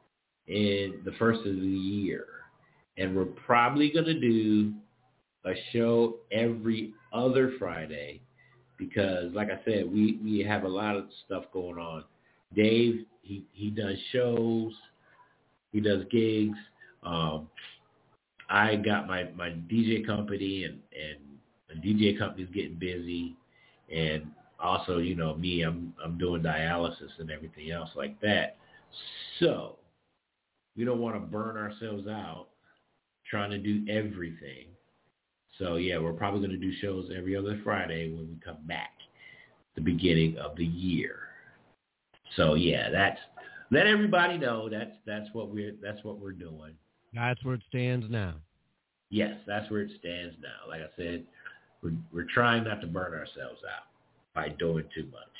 in the first of the year. And we're probably going to do a show every other Friday because, like I said, we, we have a lot of stuff going on. Dave, he, he does shows. He does gigs. Um, I got my, my D J company, and, and the D J company's getting busy. And also, you know, me, I'm I'm doing dialysis and everything else like that. So we don't want to burn ourselves out trying to do everything. So, yeah, we're probably going to do shows every other Friday when we come back at the beginning of the year. So, yeah, that's let everybody know that's that's what we're that's what we're doing. That's where it stands now. Yes, that's where it stands now. Like I said, we're we're trying not to burn ourselves out by doing too much.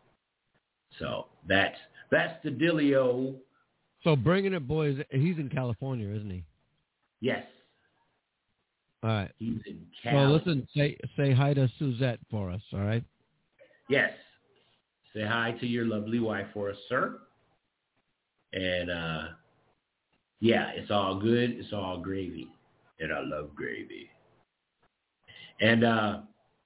So that's that's the dealio. So Bringing It Boys, he's in California, isn't he? Yes. All right. He's in So Cali. listen, say say hi to Suzette for us, all right? Yes. Say hi to your lovely wife for us, sir. And, uh, yeah, it's all good. It's all gravy. And I love gravy. And uh,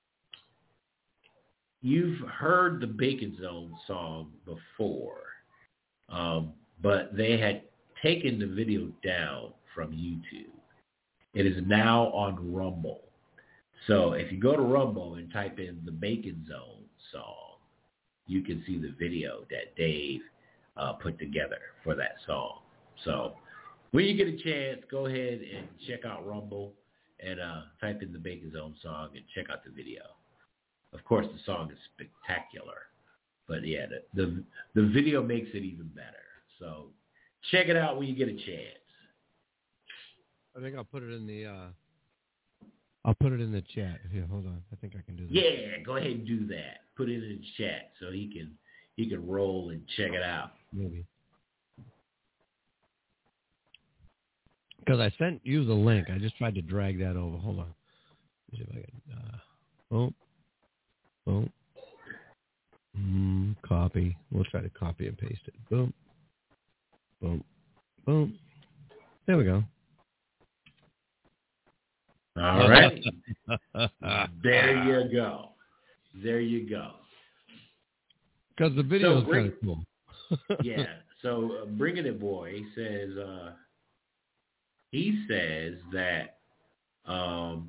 you've heard the Bacon Zone song before, um, but they had taken the video down from YouTube. It is now on Rumble. So if you go to Rumble and type in the Bacon Zone song, you can see the video that Dave uh, put together for that song. So when you get a chance, go ahead and check out Rumble and uh, type in the Bacon Zone song and check out the video. Of course, the song is spectacular. But, yeah, the, the, the video makes it even better. So check it out when you get a chance. I think I'll put it in the uh, I'll put it in the chat. Here, hold on. I think I can do that. Yeah, go ahead and do that. Put it in the chat so he can he can roll and check it out. Maybe. Because I sent you the link. I just tried to drag that over. Hold on. Let me see if I can. Uh, boom. Boom. Mm, copy. We'll try to copy and paste it. Boom. Boom. Boom. There we go. All right. There you go. There you go. Because the video is so bring, kind of cool. Yeah. So uh, Bringing It Boy says, uh, he says that um,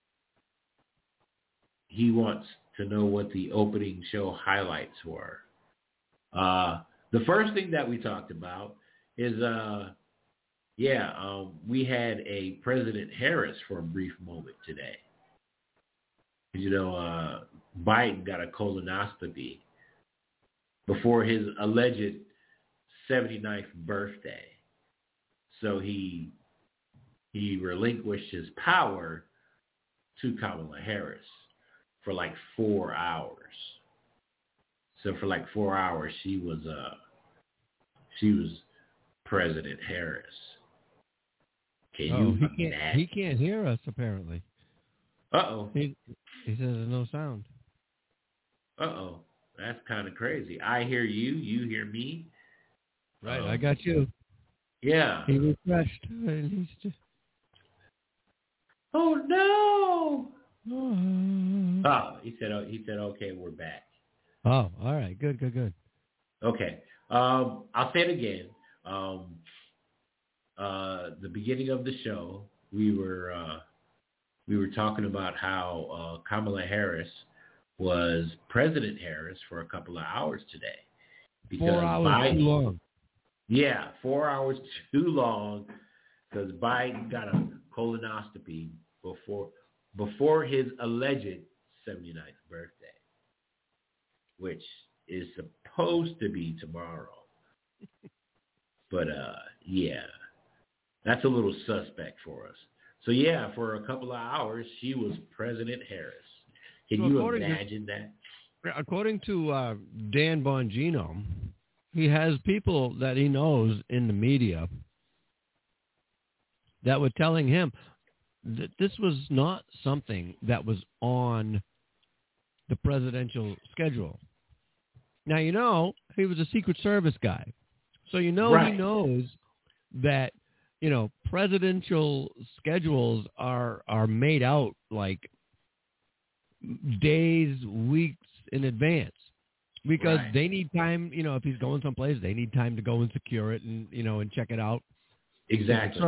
he wants to know what the opening show highlights were. Uh, the first thing that we talked about is, uh, yeah, um, we had a President Harris for a brief moment today. You know, uh, Biden got a colonoscopy before his alleged seventy-ninth birthday. So he he relinquished his power to Kamala Harris for like four hours. So for like four hours, she was uh she was President Harris. Can Oh, you he can't. imagine? He can't hear us apparently. Uh oh. He he says there's no sound. Uh oh. That's kind of crazy. I hear you. You hear me. Right. Um, I got you. Yeah. He refreshed. At least. Oh no. Oh. Oh, he said. Oh, he said. Okay, we're back. Oh, all right. Good. Good. Good. Okay. Um, I'll say it again. Um, uh, the beginning of the show, we were uh, we were talking about how uh, Kamala Harris was President Harris for a couple of hours today. Because Four hours Biden, too long. Yeah, four hours too long because Biden got a colonoscopy before before his alleged seventy-ninth birthday, which is supposed to be tomorrow. But, uh, yeah, that's a little suspect for us. So, yeah, for a couple of hours, she was President Harris. Can so you imagine to, that? According to uh, Dan Bongino, he has people that he knows in the media that were telling him that this was not something that was on the presidential schedule. Now, you know, he was a Secret Service guy. So, you know, right. he knows that, you know, presidential schedules are are made out like days, weeks in advance because right. they need time, you know, if he's going someplace, they need time to go and secure it and, you know, and check it out. Exactly.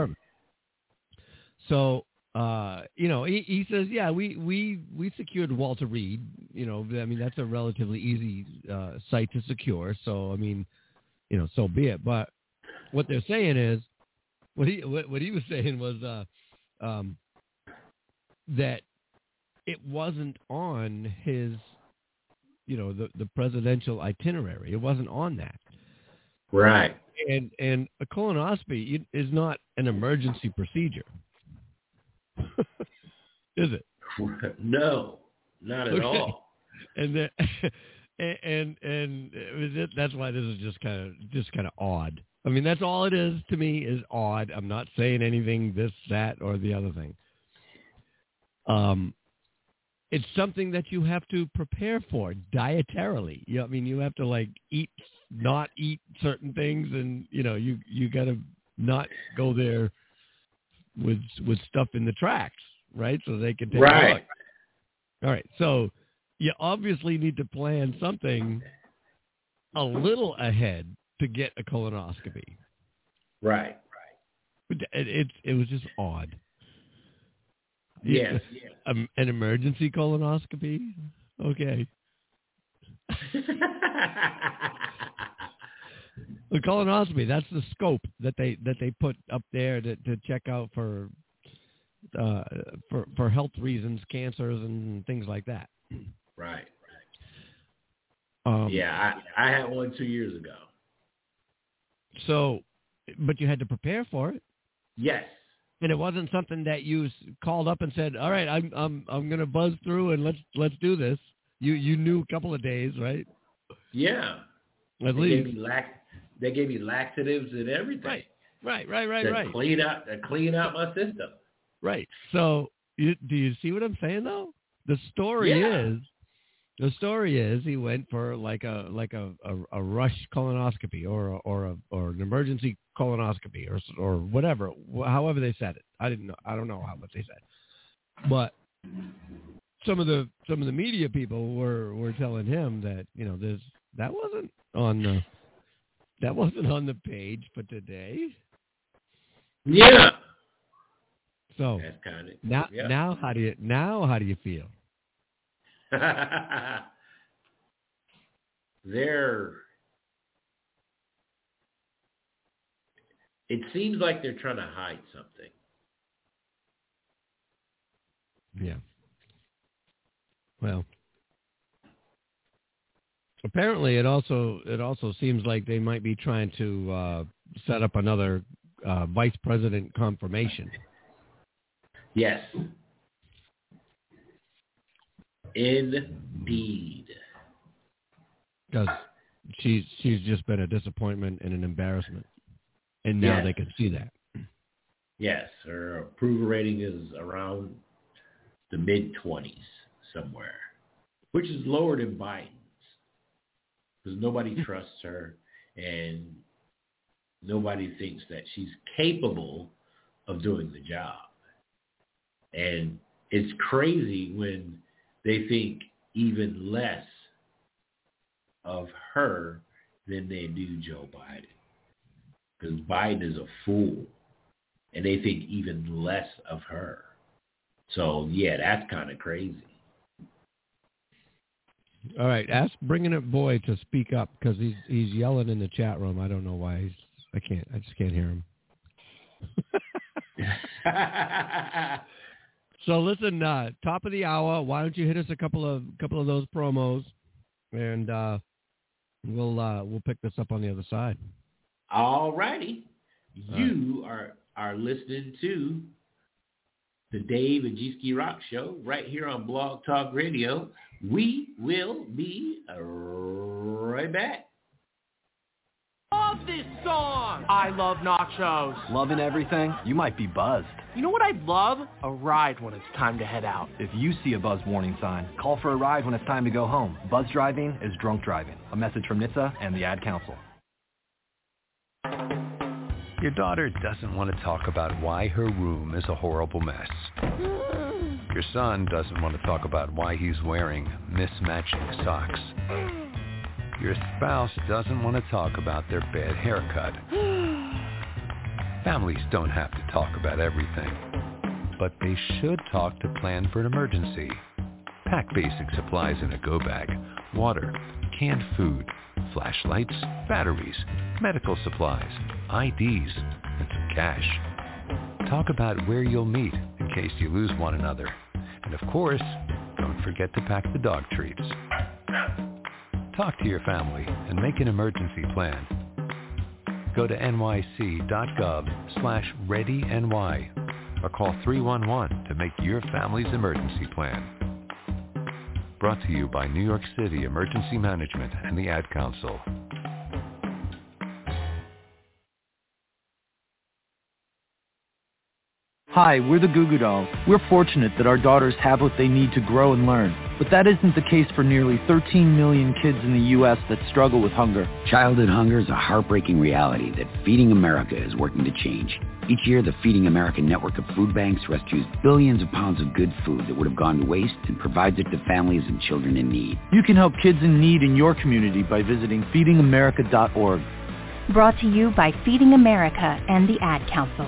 So, uh, you know, he, he says, yeah, we, we, we secured Walter Reed. You know, I mean, that's a relatively easy uh, site to secure. So, I mean, you know, so be it. But what they're saying is, what he what, what he was saying was uh, um, that it wasn't on his, you know, the, the presidential itinerary. It wasn't on that. Right. And and a colonoscopy is not an emergency procedure. Is it? No, not at okay. all. And the, and and, and it was just, that's why this is just kind of just kind of odd. I mean, that's all it is to me is odd. I'm not saying anything this, that, or the other thing. Um, it's something that you have to prepare for dietarily. You know, I mean, you have to like eat, not eat certain things, and you know, you you got to not go there with with stuff in the tracks, right? So they can take right. a look. All right, so you obviously need to plan something a little ahead to get a colonoscopy. Right. It it, it was just odd. Yes. Um, an emergency colonoscopy? Okay. The colonoscopy, that's the scope that they that they put up there to, to check out for uh, for for health reasons, cancers and things like that. Right. Um, yeah, I, I had one two years ago. So, but you had to prepare for it. Yes. And it wasn't something that you called up and said, "All right, I'm I'm I'm going to buzz through and let's let's do this." You you knew a couple of days, right? Yeah. At they least. Gave me lax, they gave me laxatives and everything. Right. Right. Right. Right. to Right. Clean out to clean out my system. Right. So, you, do you see what I'm saying though? The story yeah. is. The story is he went for like a like a, a, a rush colonoscopy or a, or a, or an emergency colonoscopy or or whatever, however they said it. I didn't know. I don't know how what they said, but some of the some of the media people were, were telling him that you know there's that wasn't on the that wasn't on the page for today. Yeah. So That's kind of now yeah. now how do you now how do you feel? they're it seems like they're trying to hide something. Yeah. Well, apparently it also it also seems like they might be trying to uh, set up another uh, vice president confirmation. Yes. Indeed. Because she's she's just been a disappointment and an embarrassment, and now yes. they can see that. Yes, her approval rating is around the mid twenties somewhere, which is lower than Biden's because nobody trusts her and nobody thinks that she's capable of doing the job. And it's crazy when they think even less of her than they do Joe Biden. Because Biden is a fool. And they think even less of her. So, yeah, that's kind of crazy. All right, ask Bringing It Boy to speak up because he's he's yelling in the chat room. I don't know why he's I can't. I just can't hear him. So listen, uh, top of the hour. Why don't you hit us a couple of couple of those promos, and uh, we'll uh, we'll pick this up on the other side. All righty. You are are listening to the Dave and G-Ski Rock Show right here on Blog Talk Radio. We will be right back. Love this song. I love nachos. Loving everything? You might be buzzed. You know what I'd love? A ride when it's time to head out. If you see a buzz warning sign, call for a ride when it's time to go home. Buzz driving is drunk driving. A message from N H T S A and the Ad Council. Your daughter doesn't want to talk about why her room is a horrible mess. Your son doesn't want to talk about why he's wearing mismatching socks. Your spouse doesn't want to talk about their bad haircut. Families don't have to talk about everything, but they should talk to plan for an emergency. Pack basic supplies in a go bag, water, canned food, flashlights, batteries, medical supplies, I Ds, and some cash. Talk about where you'll meet in case you lose one another. And of course, don't forget to pack the dog treats. Talk to your family and make an emergency plan. Go to nyc.gov slash readyny or call three one one to make your family's emergency plan. Brought to you by New York City Emergency Management and the Ad Council. Hi, we're the Goo Goo Dolls. We're fortunate that our daughters have what they need to grow and learn. But that isn't the case for nearly thirteen million kids in the U S that struggle with hunger. Childhood hunger is a heartbreaking reality that Feeding America is working to change. Each year, the Feeding America network of food banks rescues billions of pounds of good food that would have gone to waste and provides it to families and children in need. You can help kids in need in your community by visiting feeding america dot org. Brought to you by Feeding America and the Ad Council.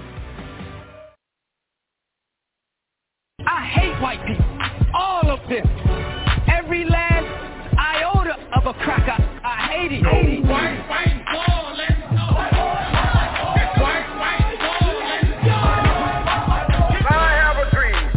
I hate white people. All of them. Every last iota of a cracker. I hate it. Hate it. White, white, ball, let's go. White, white, ball, let's go. I have a dream.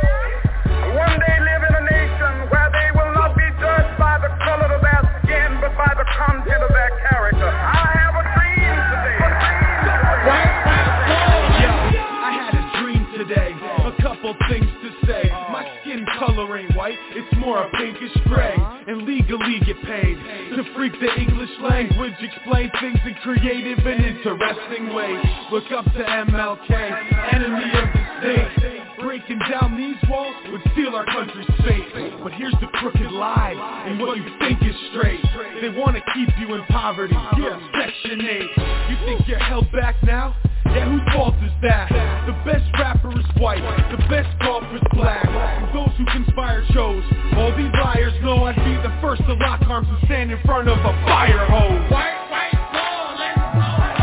One day live in a nation where they will not be judged by the color of their skin, but by the content of their character. I have a dream today. White, white, ball. Yo, I had a dream today. A couple things to say. My skin color ain't white, it's more a pinkish gray. And legally get paid to freak the English language, explain things in creative and interesting ways. Look up to M L K, enemy of the state. Breaking down these walls would steal our country's faith. But here's the crooked lie, and what you think is straight. They want to keep you in poverty, yeah, Section eight. You think you're held back now? Yeah, whose fault is that? The best rapper is white, the best golfer is black. And those who conspire chose. All these liars know I'd be the first to lock arms and stand in front of a fire hose. White, white, ball, let's go.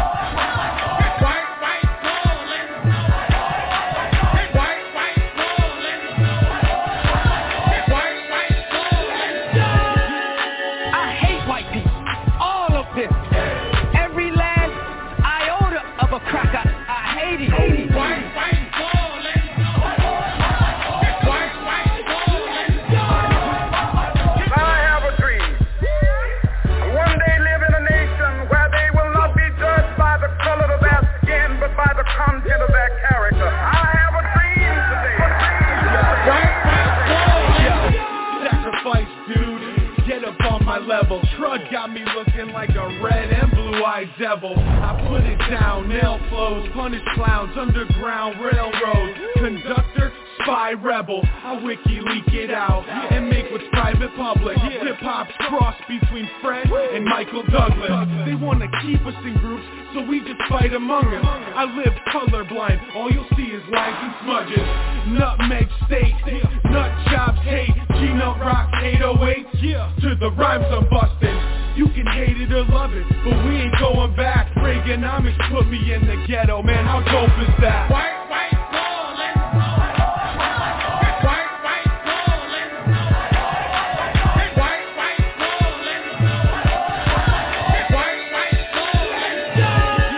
White, white, ball, let's go. White, white, ball, let's go. White, white, ball, let's go. I hate white people, all of them. Every last iota of a cracker. I hate it. Hate it. White, white, ball, let's go. White, white, ball, let's go. I have a dream. One day live in a nation where they will not be judged by the color of their skin, but by the content of their character. I have a dream today. White, white, ball, yeah. Sacrifice, dude. Get up on my level. Trud got me looking like a red and blue-eyed devil. I put it down, nail flows, punish clowns, underground railroad. Conductor, spy rebel. I wiki leak it out and make what's private public. Hip-hop's cross between Fred and Michael Douglas. They want to keep us in groups, so we just fight among us. I live colorblind, all you'll see is lines and smudges. Nutmeg steak, nut jobs hate, G-Nut rocks eight oh eight, yeah, to the rhymes I'm busting. You can hate it or love it, but we ain't going back. Reaganomics put me in the ghetto, man, how dope is that? White, white, ball, let's go. White, white, ball, let's go. White, white, ball, let's go. White, white, ball, let's go.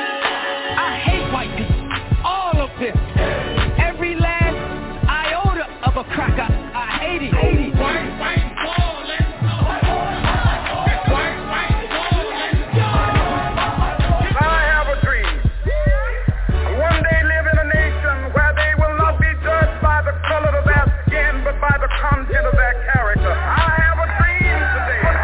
fight, 'cause all of this, every last iota of a cracker, I hate it. Hate it. White, white, ball, let's go. White, white, ball, let's go. I have a dream. One day live in a nation where they will not be judged by the color of their skin, but by the content of their character. I have a dream today. A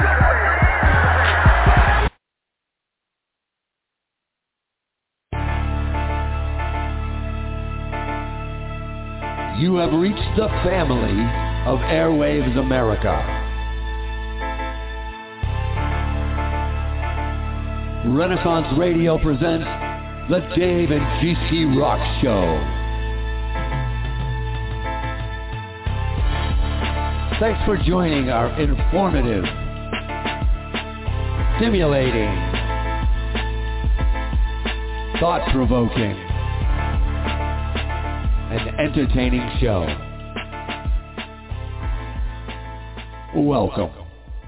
You have reached the family of Airwaves America. Renaissance Radio presents the Dave and G C Rock Show. Thanks for joining our informative, stimulating, thought-provoking, and entertaining show. Welcome.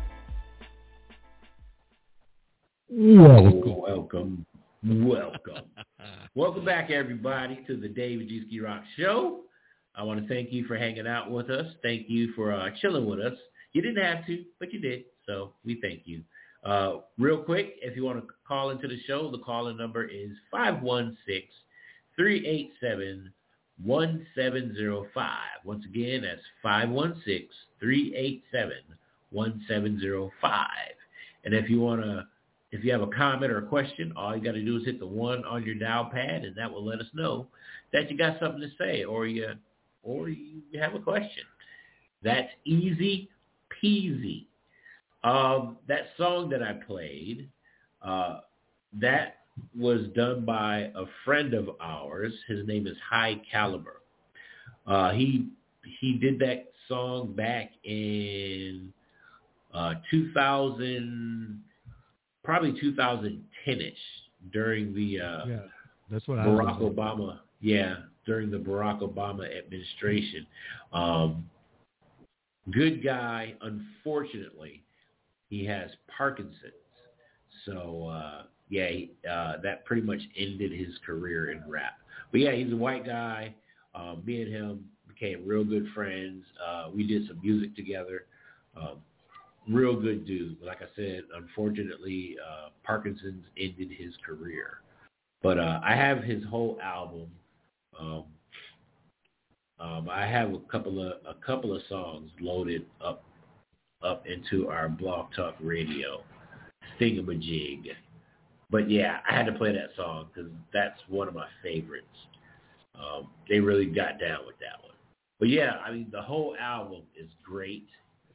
Welcome. Welcome. Welcome. Welcome back, everybody, to the Dave and G C Rock Show. I want to thank you for hanging out with us. Thank you for uh, chilling with us. You didn't have to, but you did, so we thank you. Uh, real quick, if you want to call into the show, the call-in number is five one six, three eight seven, one seven zero five. Once again, that's five one six, three eight seven, one seven zero five. And if you want to, if you have a comment or a question, all you got to do is hit the one on your dial pad, and that will let us know that you got something to say, or you, or you have a question. That's easy peasy. Um, that song that I played, uh, that was done by a friend of ours. His name is High Caliber. Uh, he he did that song back in uh, two thousand, probably two thousand ten-ish, during the uh, yeah, that's what Barack I was Obama. Yeah, during the Barack Obama administration. Um, good guy. Unfortunately, he has Parkinson's. So. Uh, Yeah, uh, that pretty much ended his career in rap. But yeah, he's a white guy. Uh, me and him became real good friends. Uh, we did some music together. Um, real good dude. Like I said, unfortunately, uh, Parkinson's ended his career. But uh, I have his whole album. Um, um, I have a couple of a couple of songs loaded up up into our Blog Talk Radio thingamajig. But yeah, I had to play that song because that's one of my favorites. Um, they really got down with that one. But yeah, I mean, the whole album is great.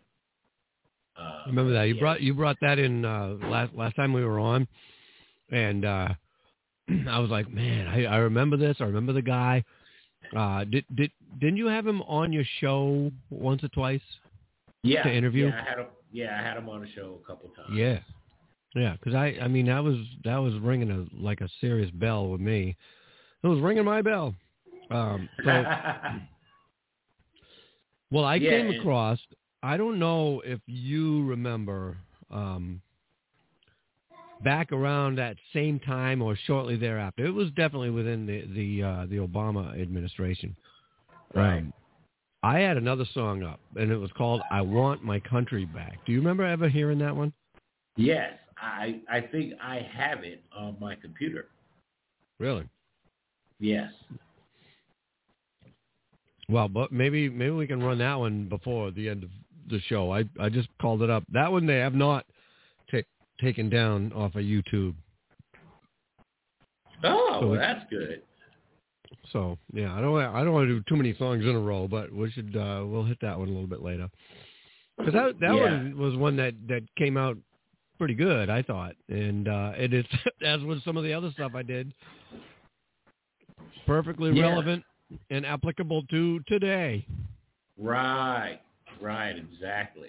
Uh, Remember that you yeah. brought you brought that in uh, last last time we were on, and uh, I was like, man, I, I remember this. I remember the guy. Uh, did did didn't you have him on your show once or twice? Yeah, to interview. Yeah, I had him. Yeah, I had him on the show a couple times. Yeah. Yeah, because I, I mean, that was that was ringing a like a serious bell with me. It was ringing my bell. Um, so, well, I Yeah, came and- across. I don't know if you remember um, back around that same time or shortly thereafter. It was definitely within the the uh, the Obama administration. Right. Um, I had another song up, and it was called "I Want My Country Back." Do you remember ever hearing that one? Yes, I I think I have it on my computer. Really? Yes. Well, but maybe maybe we can run that one before the end of the show. I, I just called it up. That one they have not ta- taken down off of YouTube. Oh, So well, we- that's good. So yeah, I don't wa- I don't want to do too many songs in a row, but we should uh, we'll hit that one a little bit later. Because that that Yeah. one was one that, that came out pretty good, I thought, and uh, it is as with some of the other stuff I did, perfectly Yeah. relevant and applicable to today. Right, right, exactly.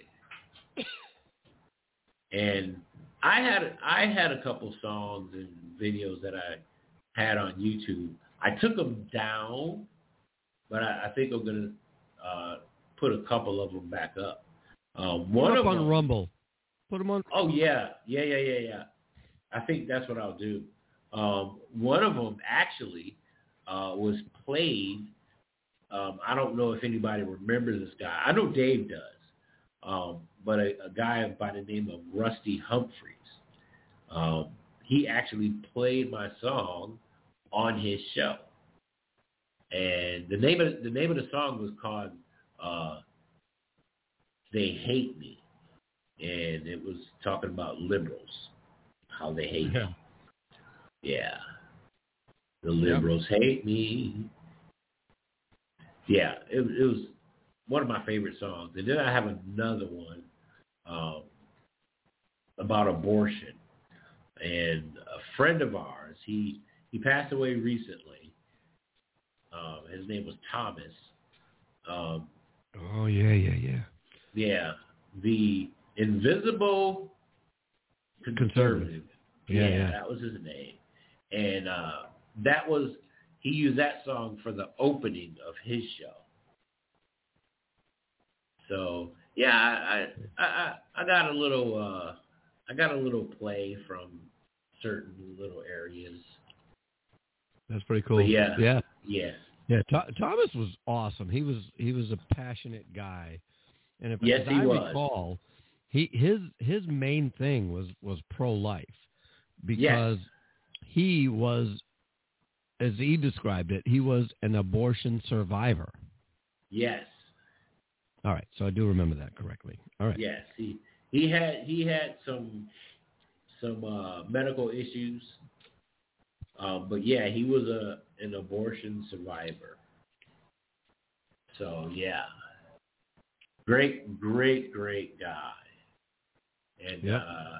And I had I had a couple songs and videos that I had on YouTube. I took them down, but I, I think I'm gonna uh, put a couple of them back up. Um, Put one up of on them, Rumble. Put them on. Oh yeah, yeah, yeah, yeah, yeah. I think that's what I'll do. Um, one of them actually uh, was played. Um, I don't know if anybody remembers this guy. I know Dave does. Um, but a, a guy by the name of Rusty Humphreys. Um, he actually played my song on his show. And the name of the name of the song was called uh, "They Hate Me," and it was talking about liberals, how they hate yeah. me. Yeah, the liberals yep. hate me. Yeah, it, it was one of my favorite songs. And then I have another one um, about abortion. And a friend of ours, he he passed away recently. Um, his name was Thomas. Um, oh, yeah, yeah, yeah. Yeah. The Invisible Conservative. Conservative. Yeah, yeah, yeah. That was his name. And uh, that was, he used that song for the opening of his show. So, yeah, I I, I, I got a little, uh, I got a little play from certain little areas. That's pretty cool. But yeah. Yeah. Yeah. Yeah. Th- Thomas was awesome. He was he was a passionate guy, and if yes, as he I was. recall, he his his main thing was was pro-life because yes. he was, as he described it, he was an abortion survivor. Yes. All right. So I do remember that correctly. All right. Yes. He he had he had some some uh, medical issues. Um, but yeah, he was a an abortion survivor. So yeah, great, great, great guy. And yep. uh,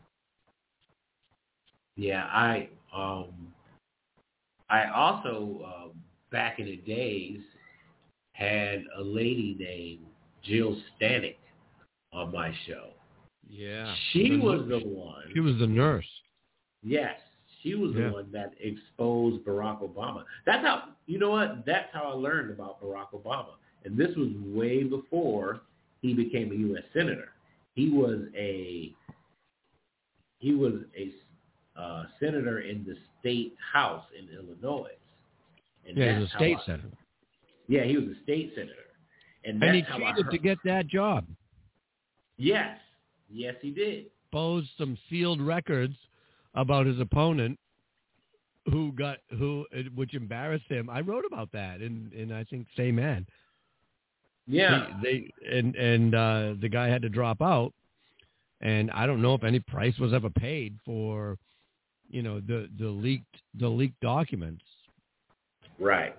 yeah, I um, I also uh, back in the days had a lady named Jill Stanek on my show. Yeah, she the was nurse. the one. She was the nurse. Yes. She was the yeah. one that exposed Barack Obama. That's how, you know what? That's how I learned about Barack Obama. And this was way before he became a U S senator. He was a he was a uh, senator in the state house in Illinois. And yeah, he was a state I, senator. Yeah, he was a state senator. And, and that's he how I cheated heard. to get that job. Yes. Yes, he did. Exposed some sealed records about his opponent, who got who, which embarrassed him. I wrote about that in, in I think Stay Mad. Yeah. They, they and and uh, the guy had to drop out, and I don't know if any price was ever paid for, you know, the the leaked the leaked documents. Right.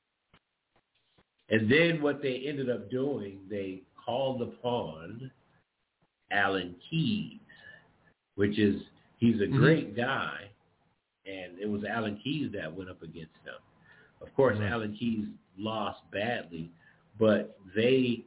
And then what they ended up doing, they called upon Alan Keyes, which is. He's a great mm-hmm. guy, and it was Alan Keyes that went up against him. Of course, mm-hmm. Alan Keyes lost badly, but they,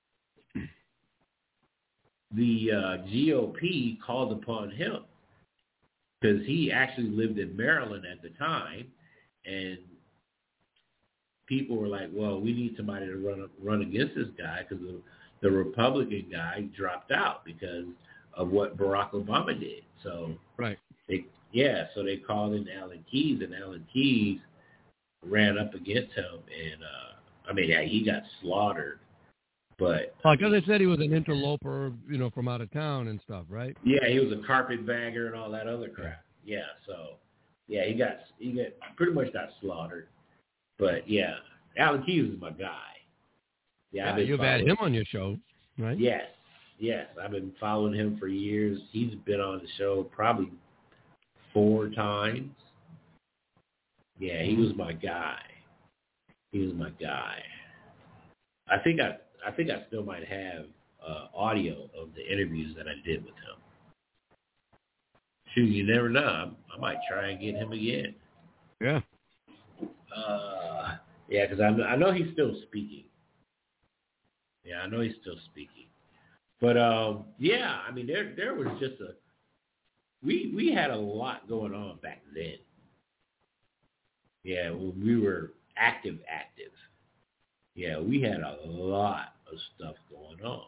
the uh, G O P called upon him because he actually lived in Maryland at the time, and people were like, well, we need somebody to run run against this guy because the, the Republican guy dropped out because of what Barack Obama did. So right, they, yeah, so they called in Alan Keyes, and Alan Keyes ran up against him, and uh, I mean, yeah, he got slaughtered. But well, because they said he was an interloper, you know, from out of town and stuff, right? Yeah, he was a carpetbagger and all that other crap. Yeah, so yeah, he got he got pretty much got slaughtered. But yeah, Alan Keyes is my guy. Yeah, yeah you've had him on your show, right? Yes. Yes, I've been following him for years. He's been on the show probably four times. Yeah, he was my guy. He was my guy. I think I, I think I still might have uh, audio of the interviews that I did with him. Shoot, you never know. I, I might try and get him again. Yeah. Uh, yeah, because I, I know he's still speaking. Yeah, I know he's still speaking. But um, yeah, I mean, there there was just a we we had a lot going on back then. Yeah, when we were active, active. Yeah, we had a lot of stuff going on.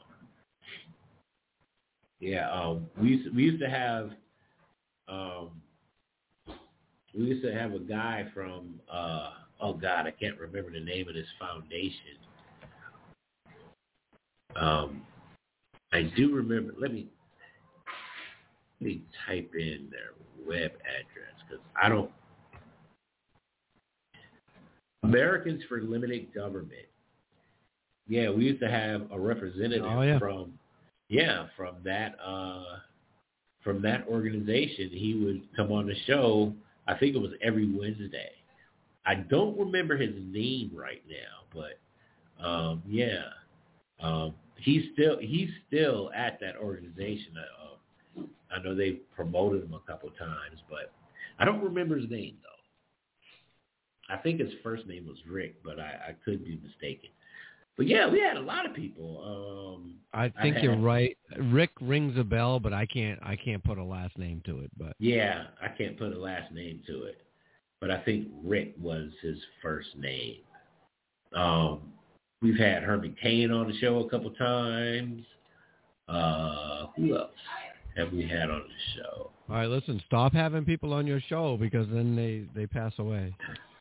Yeah, um, we used to, we used to have um, we used to have a guy from, uh, oh, God, I can't remember the name of this foundation. Um, I do remember, let me, let me type in their web address because I don't, Americans for Limited Government. Yeah, we used to have a representative oh, yeah. from, yeah, from that, uh, from that organization. He would come on the show. I think it was every Wednesday. I don't remember his name right now, but um, yeah, um, he's still he's still at that organization. Uh, I know they promoted him a couple times, but I don't remember his name though. I think his first name was Rick, but I, I could be mistaken. But yeah, we had a lot of people. Um, I think had, you're right. Rick rings a bell, but I can't. I can't put a last name to it. But yeah, I can't put a last name to it. But I think Rick was his first name. Um, we've had Herman Cain on the show a couple times. Uh, who else have we had on the show? All right, listen. Stop having people on your show because then they they pass away.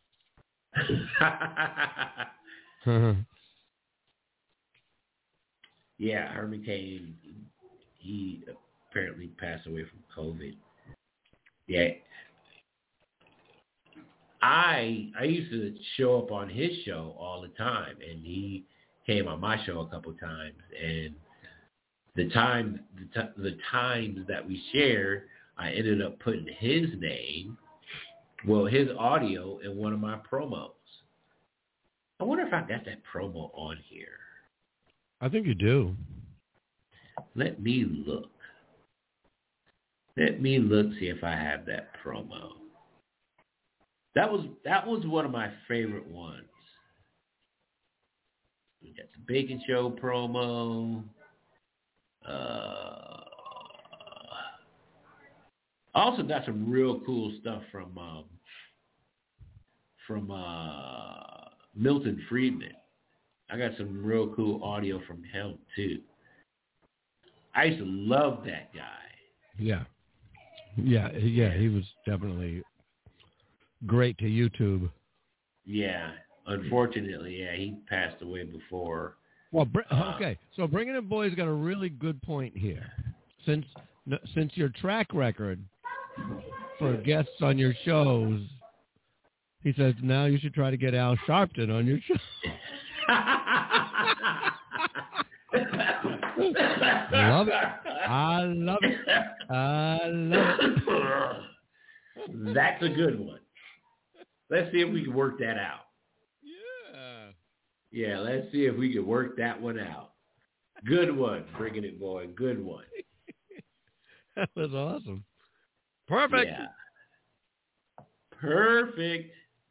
Yeah, Herman Cain, he apparently passed away from COVID. Yeah. I I used to show up on his show all the time, and he came on my show a couple times. And the time the, t- the times that we shared, I ended up putting his name, well, his audio in one of my promos. I wonder if I got that promo on here. I think you do. Let me look. Let me look, see if I have that promo. That was that was one of my favorite ones. We got the Bacon Show promo. Uh, I also got some real cool stuff from um, from uh, Milton Friedman. I got some real cool audio from him, too. I used to love that guy. Yeah. Yeah, yeah, he was definitely great to YouTube. Yeah. Unfortunately, yeah, he passed away before. Well, br- uh, okay, so Bringing It Boy's got a really good point here. Since since your track record for guests on your shows, he says now you should try to get Al Sharpton on your show. Love it. I love it. I love it. That's a good one. Let's see if we can work that out. Yeah. Yeah, let's see if we can work that one out. Good one, Bringing It Boy. Good one. That was awesome. Perfect. Yeah. Perfect.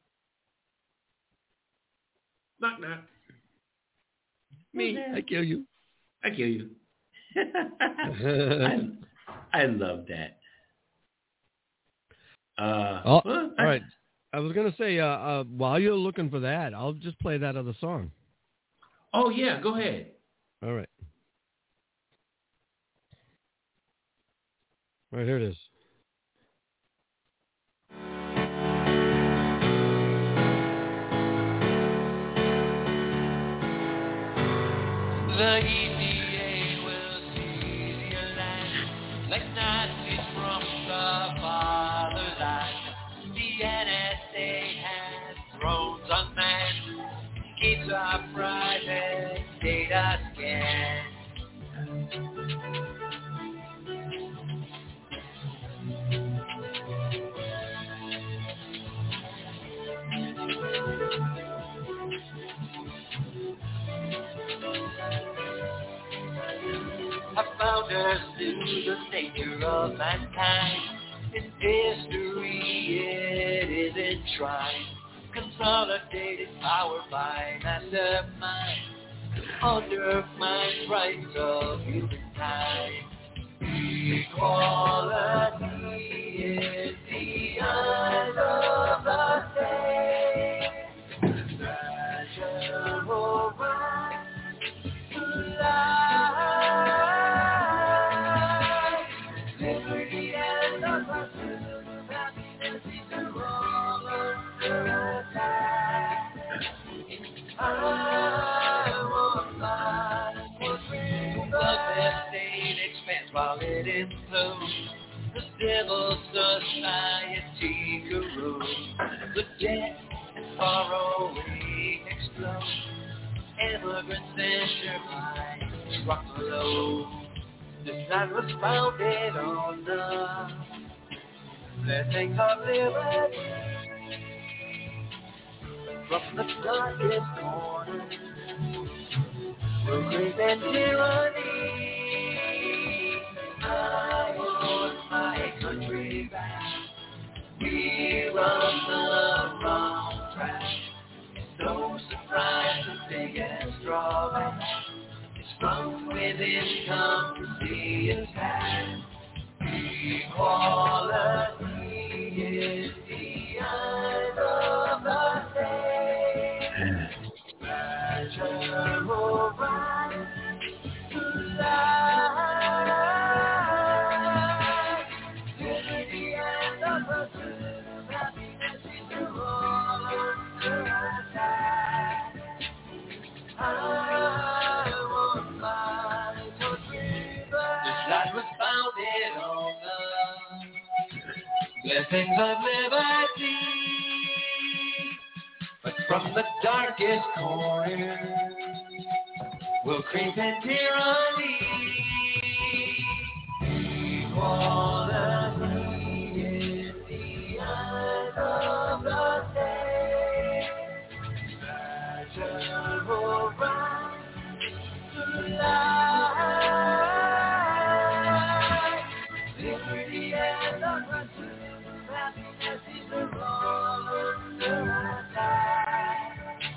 Knock, knock. Me, I kill you. I kill you. I, I love that. Uh, oh, well, all right. I was going to say, uh, uh, while you're looking for that, I'll just play that other song. Oh, yeah. Go ahead. All right. All right, here it is. The E P A will seize your land like Nazis from the fatherland. The N S A has drones unmanned, keeps our private data scanned. Our founders knew the nature of mankind. In history it is enshrined. Consolidated power by mastermind. Undermines rights of humankind. Equality is the end of the day. National right to life. Liberty and the pursuit of happiness is the road. getting close. The civil society corrodes. The debt and borrowing explodes. Immigrants enter by truckload. This land was founded on the blessings of liberty. From the darkest corner, we'll creep in tyranny. I want my country back. We run the wrong track. It's no surprise the biggest drawback is from within come to see attack. Equality is the end of the day. Natural right to life. Liberty and the pursuit of happiness is the all under attack. I want my country back. This land was founded on the blessings of liberty. But from the darkest corner, we'll creep in tyranny. Equality is the end of the day. Natural right to life. Liberty and the pursuit of happiness is the all under attack.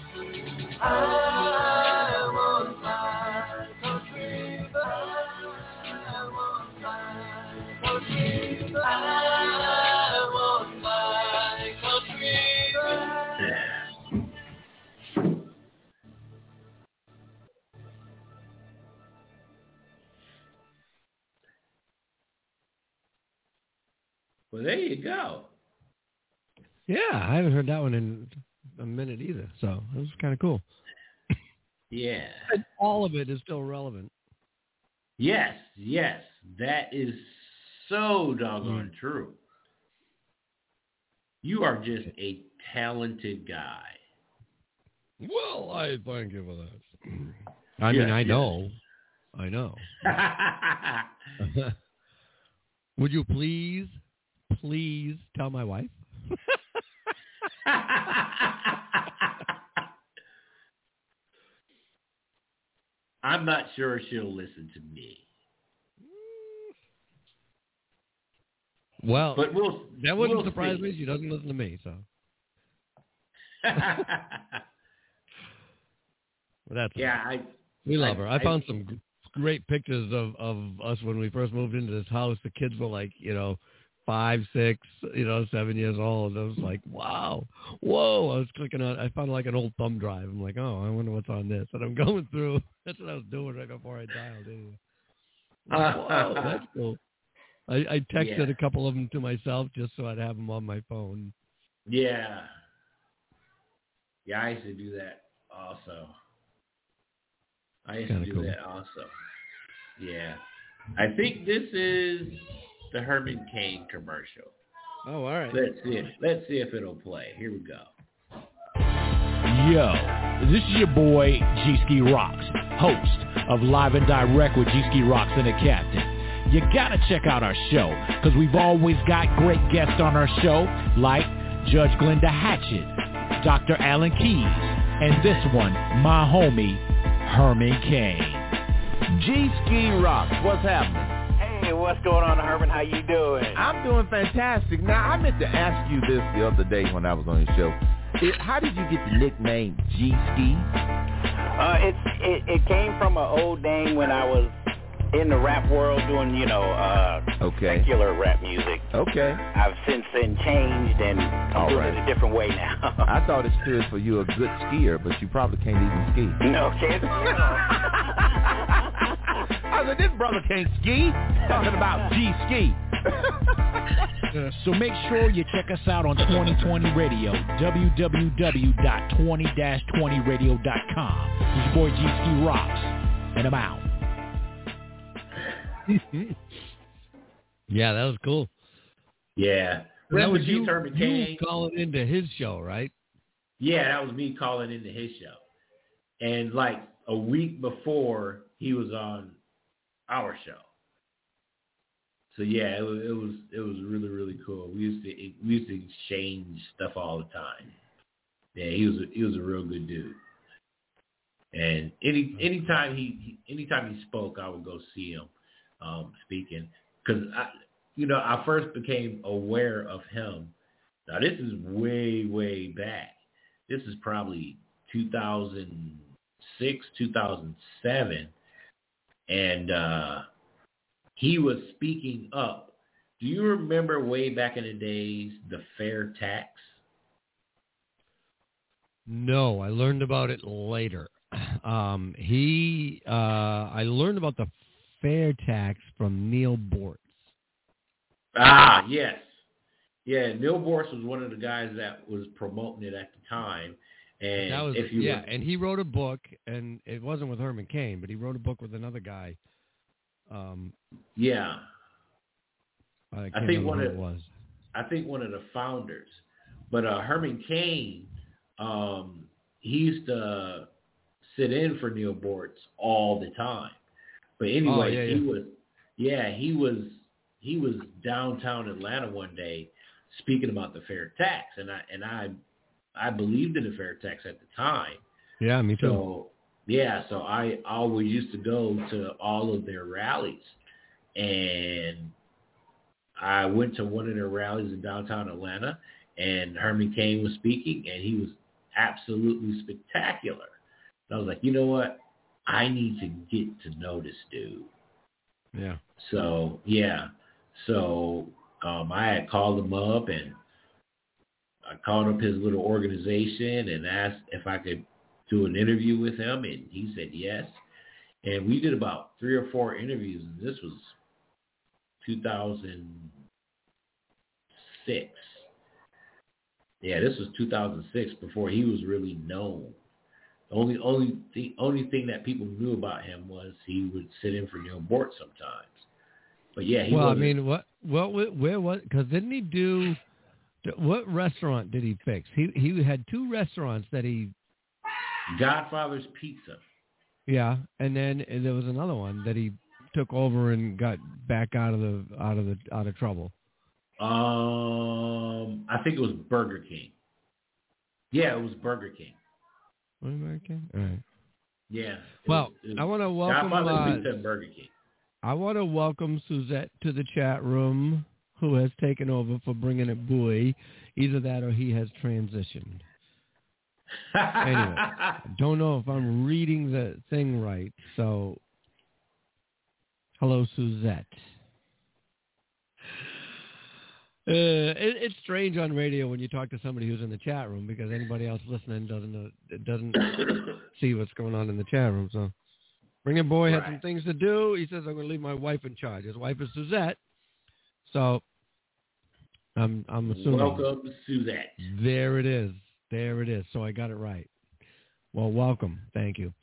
I want my country back. I want my country back. I want my country back. Well, there you go. Yeah, I haven't heard that one in a minute either, so it was kind of cool. Yeah. And all of it is still relevant. Yes, yes. That is so doggone mm. true. You are just a talented guy. Well, I thank you for that. I yes, mean, I yes. know. I know. Would you please, please tell my wife? I'm not sure she'll listen to me. Well, but we'll, that wouldn't we'll surprise see. me. She doesn't listen to me, so. Well, that's yeah, right. I. We love I, her. I, I found some g- great pictures of, of us when we first moved into this house. The kids were like, you know, five, six, you know, seven years old. I was like, wow, whoa. I was clicking on, I found like an old thumb drive. I'm like, oh, I wonder what's on this. And I'm going through. That's what I was doing right before I dialed in. Like, whoa, that's cool. I, I texted Yeah. a couple of them to myself just so I'd have them on my phone. Yeah. Yeah, I used to do that also. I used Kinda to do cool. that also. Yeah. I think this is the Herman Cain commercial. Oh, all right. Let's see. If, let's see if it'll play. Here we go. Yo, this is your boy G-Ski Rocks, host of Live and Direct with G-Ski Rocks and the Captain. You gotta check out our show, because we've always got great guests on our show, like Judge Glenda Hatchett, Doctor Alan Keyes, and this one, my homie, Herman Cain. G-Ski Rocks, what's happening? Hey, what's going on, Herman? How you doing? I'm doing fantastic. Now, I meant to ask you this the other day when I was on your show. It, how did you get the nickname G-Ski? Uh, it's, it, it came from an old name when I was in the rap world doing, you know, uh, okay. secular rap music. Okay. I've since then changed, and I'm All doing right. it a different way now. I thought it stood for you a good skier, but you probably can't even ski. No, can't ski. I said, this brother can't ski. Talking about G-Ski. So make sure you check us out on twenty twenty Radio, w w w dot twenty dash twenty radio dot com. This is your boy G-Ski Rocks, and I'm out. Yeah, that was cool. Yeah. That was Rest in you, peace, Herman you Cain. calling into his show, right? Yeah, that was me calling into his show. And like a week before, he was on our show. So yeah, it was it was it was really really cool. We used to we used to exchange stuff all the time. Yeah, he was a, he was a real good dude. And any anytime he anytime he spoke, I would go see him um, speaking because I you know I first became aware of him. Now this is way way back. This is probably two thousand six, two thousand seven, and uh, he was speaking up. Do you remember way back in the days the fair tax? No, I learned about it later. Um, he, uh, I learned about the fair tax from Neil Bortz. Ah, yes. Yeah, Neil Bortz was one of the guys that was promoting it at the time. And that was, if you yeah, were, and he wrote a book, and it wasn't with Herman Cain, but he wrote a book with another guy. Um, yeah. I, can't I think remember one who of it was. I think one of the founders. But uh, Herman Cain, um, he used to sit in for Neil Bortz all the time. But anyway, Oh, yeah, he yeah. was yeah, he was he was downtown Atlanta one day speaking about the fair tax, and I and I I believed in the fair tax at the time. Yeah, me too. So yeah, so I always used to go to all of their rallies, and I went to one of their rallies in downtown Atlanta, and Herman Cain was speaking, and he was absolutely spectacular. And I was like, you know what? I need to get to know this dude. Yeah. So yeah, so um, I had called him up, and I called up his little organization and asked if I could do an interview with him, and he said yes. And we did about three or four interviews, and this was two thousand six. Yeah, this was two thousand six, before he was really known. The only only the only thing that people knew about him was he would sit in for Neil Bortz sometimes. But yeah, he well, I wasn't- mean, what, what, where was? Because didn't he do? What restaurant did he fix? He he had two restaurants that he. Godfather's Pizza. Yeah, and then there was another one that he took over and got back out of the out of the out of trouble. Um, I think it was Burger King. Yeah, it was Burger King. Was it Burger King? All right. Yeah. it Well, was- it was I want to welcome. Godfather's Uh, Pizza and Burger King. I want to welcome Suzette to the chat room, who has taken over for Bringing It Bowie. Either that or he has transitioned. Anyway, I don't know if I'm reading the thing right. So, hello, Suzette. Uh, it, it's strange on radio when you talk to somebody who's in the chat room because anybody else listening doesn't know, doesn't see what's going on in the chat room. So, Bring It Boy had some things to do. He says, I'm going to leave my wife in charge. His wife is Suzette. So, I'm I'm assuming. Welcome, Suzette. There it is. There it is. So I got it right. Well, welcome. Thank you.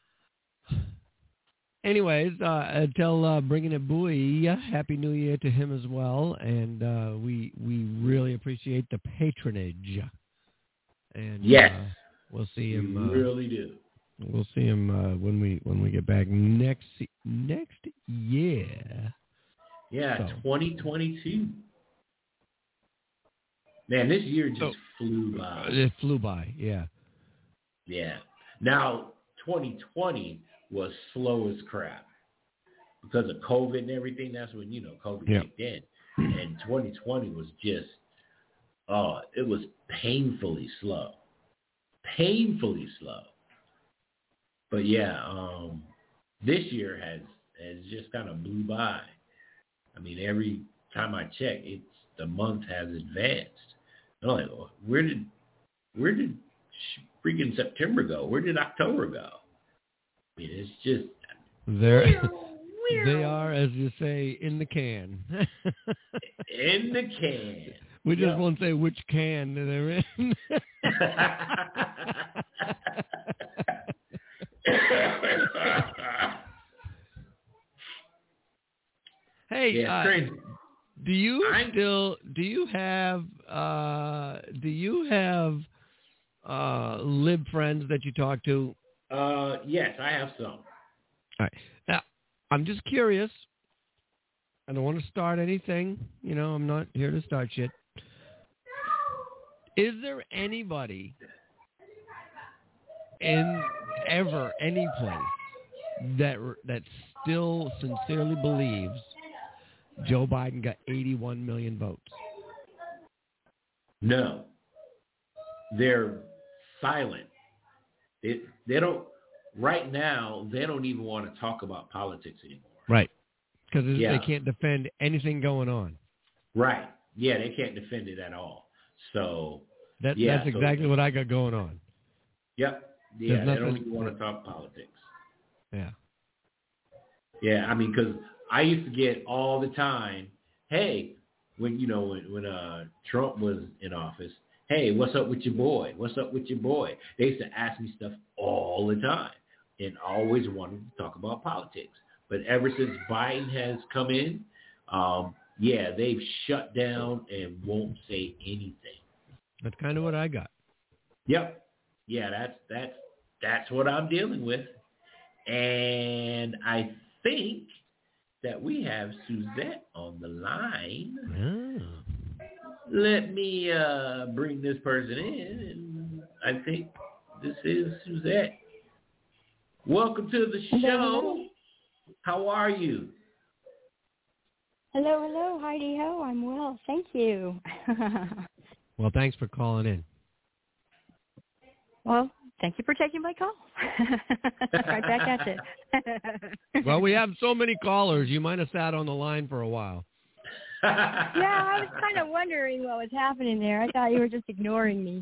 Anyways, uh, tell uh, Bringing It Bowie Happy New Year to him as well, and uh, we we really appreciate the patronage. And Yes. uh, we'll see him. We Uh, really do. We'll see him uh, when we when we get back next next year. Yeah, So. twenty twenty-two. Man, this year just So- flew by. It flew by. Yeah. Yeah. Now, twenty twenty was slow as crap because of COVID and everything. That's when, you know, COVID Yeah. kicked in. And twenty twenty was just, oh, it was painfully slow. Painfully slow. But yeah, um, this year has, has just kind of blew by. I mean, every time I check, it's the month has advanced. I'm like, well, where did where did freaking September go? Where did October go? I mean, it's just They're, they are, as you say, in the can. in the can. We just Yeah. won't say which can they're in. Hey, Yeah, uh, crazy. Do you I'm, still? Do you have? Uh, do you have uh, lib friends that you talk to? Uh, yes, I have some. All right. Now, I'm just curious. I don't want to start anything. You know, I'm not here to start shit. Is there anybody in ever any place that that still sincerely believes Joe Biden got eighty-one million votes? No. They're silent. It, they don't, right now, they don't even want to talk about politics anymore. Right. Because yeah. they can't defend anything going on. Right. Yeah, they can't defend it at all. So, that, yeah, that's exactly so, what I got going on. Yep. Yeah, they don't even want to talk politics. Yeah. Yeah, I mean, because I used to get all the time, hey, when, you know, when, when uh, Trump was in office, hey, what's up with your boy? What's up with your boy? They used to ask me stuff all the time and always wanted to talk about politics. But ever since Biden has come in, um, yeah, they've shut down and won't say anything. That's kind of what I got. Yep. Yeah, that's that's that's what I'm dealing with. And I think that we have Suzette on the line. Oh. Let me uh, bring this person in. And I think this is Suzette. Welcome to the show. Hello. How are you? Hello, hello, Heidi Ho. I'm well, thank you. Well, thanks for calling in. Well, thank you for taking my call. Right back at you. Well, we have so many callers. You might have sat on the line for a while. Yeah, I was kind of wondering what was happening there. I thought you were just ignoring me.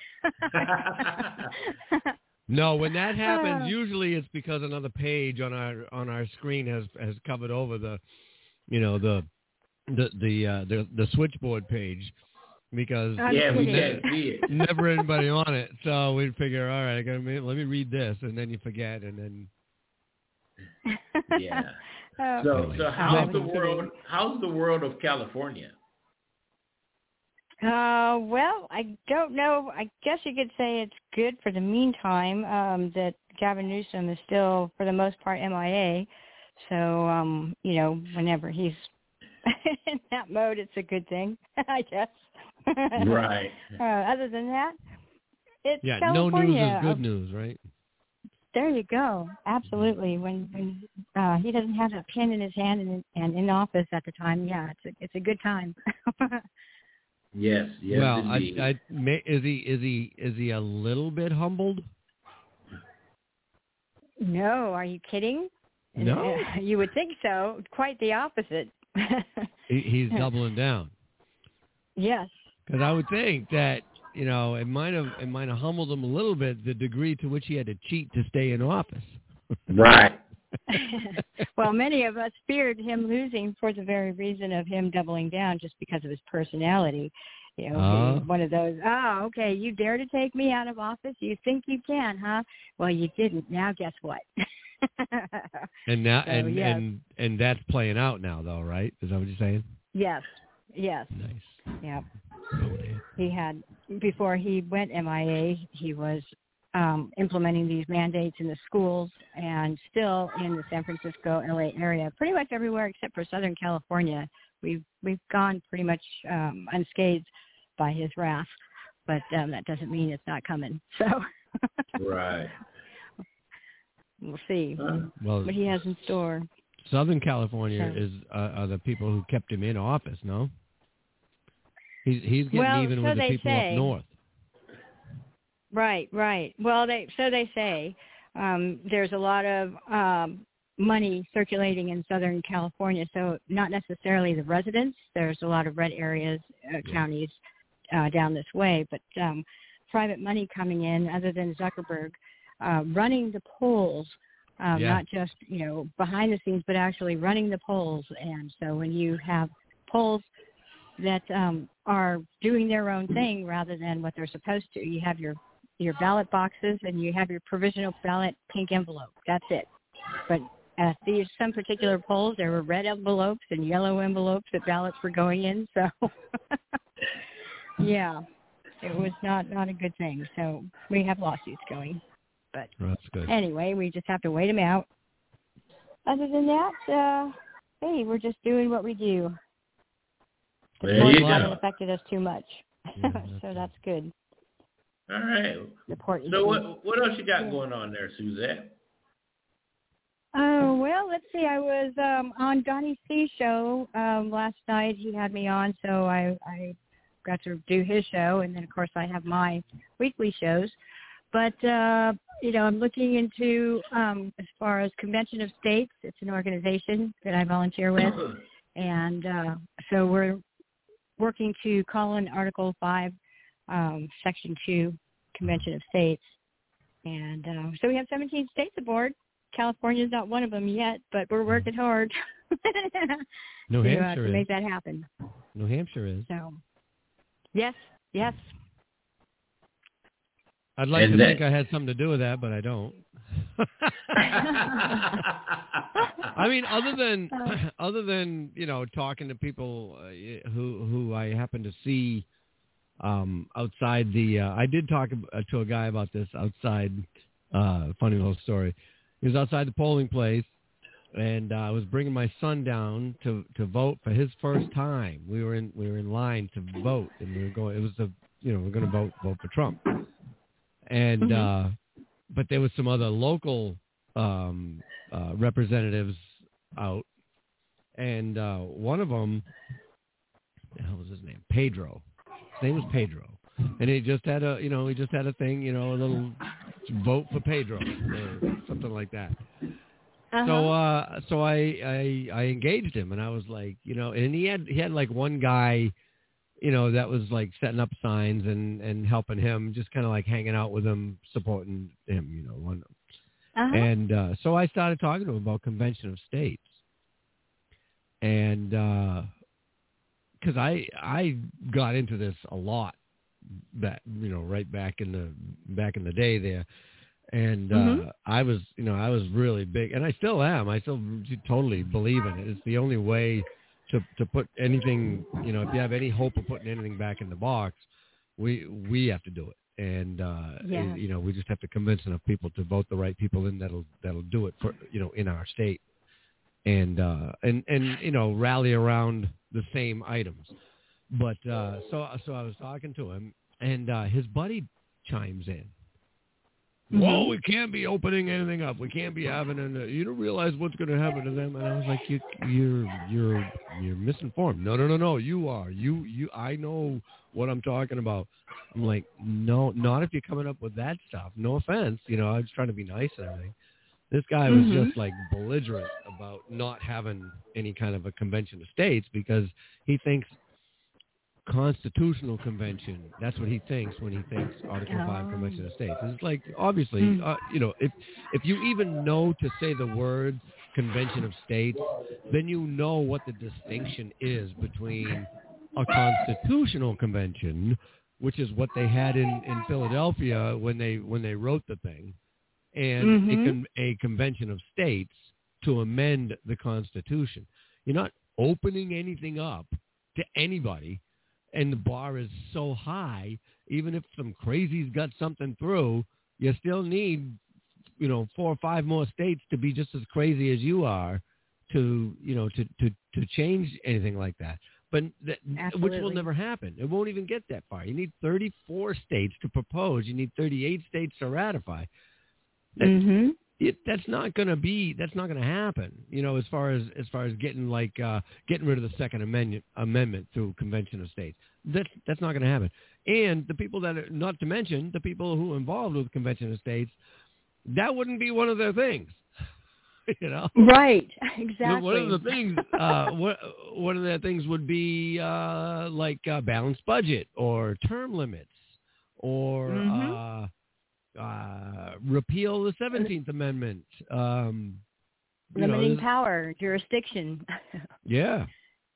No, when that happens, uh, usually it's because another page on our on our screen has has covered over the, you know, the the the uh, the, the switchboard page, because yeah, we ne- can't see it. Never anybody on it, so we figure, all right, I gotta let me read this, and then you forget, and then yeah. Oh, so so how's the world? How's the world of California? Uh, well, I don't know. I guess you could say it's good for the meantime, um, that Gavin Newsom is still, for the most part, M I A. So, um, you know, whenever he's in that mode, it's a good thing, I guess. Right. Uh, other than that, it's yeah, California. No news is good news, right? There you go. Absolutely. When when uh, he doesn't have a pen in his hand and, and in office at the time, yeah, it's a, it's a good time. Yes, yes, well, indeed. I, I, may, is he is he is he a little bit humbled? No, are you kidding? No, you would think so. Quite the opposite. he, he's doubling down. Yes, because I would think that, you know, it might have it might have humbled him a little bit, the degree to which he had to cheat to stay in office. Right. Well, many of us feared him losing for the very reason of him doubling down, just because of his personality. You know, uh, one of those, oh, okay, you dare to take me out of office? You think you can, huh? Well, you didn't. Now guess what? and now so, and, yes. and and that's playing out now, though, right? Is that what you're saying? Yes. Yes. Nice. Yep. Oh, he had, before he went M I A, he was Um, implementing these mandates in the schools, and still in the San Francisco, L A area, pretty much everywhere except for Southern California. We've we've gone pretty much um, unscathed by his wrath, but um, that doesn't mean it's not coming. So right, we'll see uh, well, what he has in store. Southern California so. is uh, are the people who kept him in office. No, he's he's getting well, even so with the people say. up north. Right, right. Well, they so they say. Um, there's a lot of um, money circulating in Southern California, so not necessarily the residents. There's a lot of red areas, uh, counties uh, down this way, but um, private money coming in, other than Zuckerberg, uh, running the polls, um, yeah. not just, you know, behind the scenes, but actually running the polls. And so when you have polls that um, are doing their own thing rather than what they're supposed to, you have your your ballot boxes and you have your provisional ballot pink envelope. That's it. But at these some particular polls, there were red envelopes and yellow envelopes that ballots were going in. So, yeah, it was not, not a good thing. So we have lawsuits going. But well, that's good. Anyway, we just have to wait them out. Other than that, uh, hey, we're just doing what we do. The There port you hasn't go. affected us too much. Yeah, so that's good. All right. The port So issue. what what else you got Yeah. going on there, Suzette? Oh, well, let's see. I was um, on Donnie C's show um, last night. He had me on, so I, I got to do his show. And then, of course, I have my weekly shows. But, uh, you know, I'm looking into, um, as far as Convention of States, it's an organization that I volunteer with. And uh, so we're working to call in Article five, um, Section two, Convention of States. And uh, so we have seventeen states aboard. California's not one of them yet, but we're working hard New to, uh, Hampshire to is. make that happen. New Hampshire is. So, yes, yes. I'd like And to that- think I had something to do with that, but I don't. I mean, other than other than you know talking to people uh, who who I happen to see um, outside the. Uh, I did talk ab- to a guy about this outside. Uh, funny little story. He was outside the polling place, and uh, I was bringing my son down to, to vote for his first time. We were in we were in line to vote, and we were going. It was a you know we're going to vote vote for Trump, and Mm-hmm. uh, but there was some other local um, uh, representatives out, and uh, one of them, what the hell was his name? Pedro. His name was Pedro, and he just had a you know he just had a thing you know a little vote for Pedro or something like that. Uh-huh. So uh, so I, I I engaged him, and I was like you know and he had he had like one guy you know that was like setting up signs and and helping him, just kind of like hanging out with him, supporting him you know one. Uh-huh. And uh, so I started talking to him about Convention of States, and because I I got into this a lot, back you know right back in the back in the day there, and Mhm. uh, I was you know I was really big, and I still am. I still totally believe in it. It's the only way to to put anything you know if you have any hope of putting anything back in the box, we we have to do it. And uh, Yeah. you know, we just have to convince enough people to vote the right people in that'll that'll do it for you know in our state, and uh, and and you know rally around the same items. But uh, so so I was talking to him, and uh, his buddy chimes in. Mhm. Whoa, we can't be opening anything up. We can't be having an. Uh, you don't realize what's going to happen to them. And I was like, you, you're you're you're misinformed. No, no, no, no. You are. You you. I know what I'm talking about. I'm like, no, not if you're coming up with that stuff. No offense. You know, I was trying to be nice and everything. This guy was Mhm. just like belligerent about not having any kind of a convention of states because he thinks constitutional convention. That's what he thinks when he thinks Article Oh. Five Convention of States. It's like obviously, Mm. uh, you know, if if you even know to say the word Convention of States, then you know what the distinction is between a constitutional convention, which is what they had in, in Philadelphia when they when they wrote the thing, and Mhm. a, con- a convention of states to amend the Constitution. You're not opening anything up to anybody. And the bar is so high, even if some crazy's got something through, you still need, you know, four or five more states to be just as crazy as you are to, you know, to, to, to change anything like that. But that, which will Absolutely. never happen. It won't even get that far. You need thirty-four states to propose. You need thirty-eight states to ratify. That, Mhm. it, that's not going to be. That's not going to happen. You know, as far as as far as getting like uh, getting rid of the Second Amendment Amendment through Convention of States. That's that's not going to happen. And the people that, are, not to mention the people who are involved with Convention of States, that wouldn't be one of their things. You know, Right. Exactly. one of the things, uh, what, one of the things would be uh, like uh, balanced budget or term limits or Mhm. uh, uh, repeal the seventeenth Amendment. Um, you know, Limiting this- power, jurisdiction. yeah.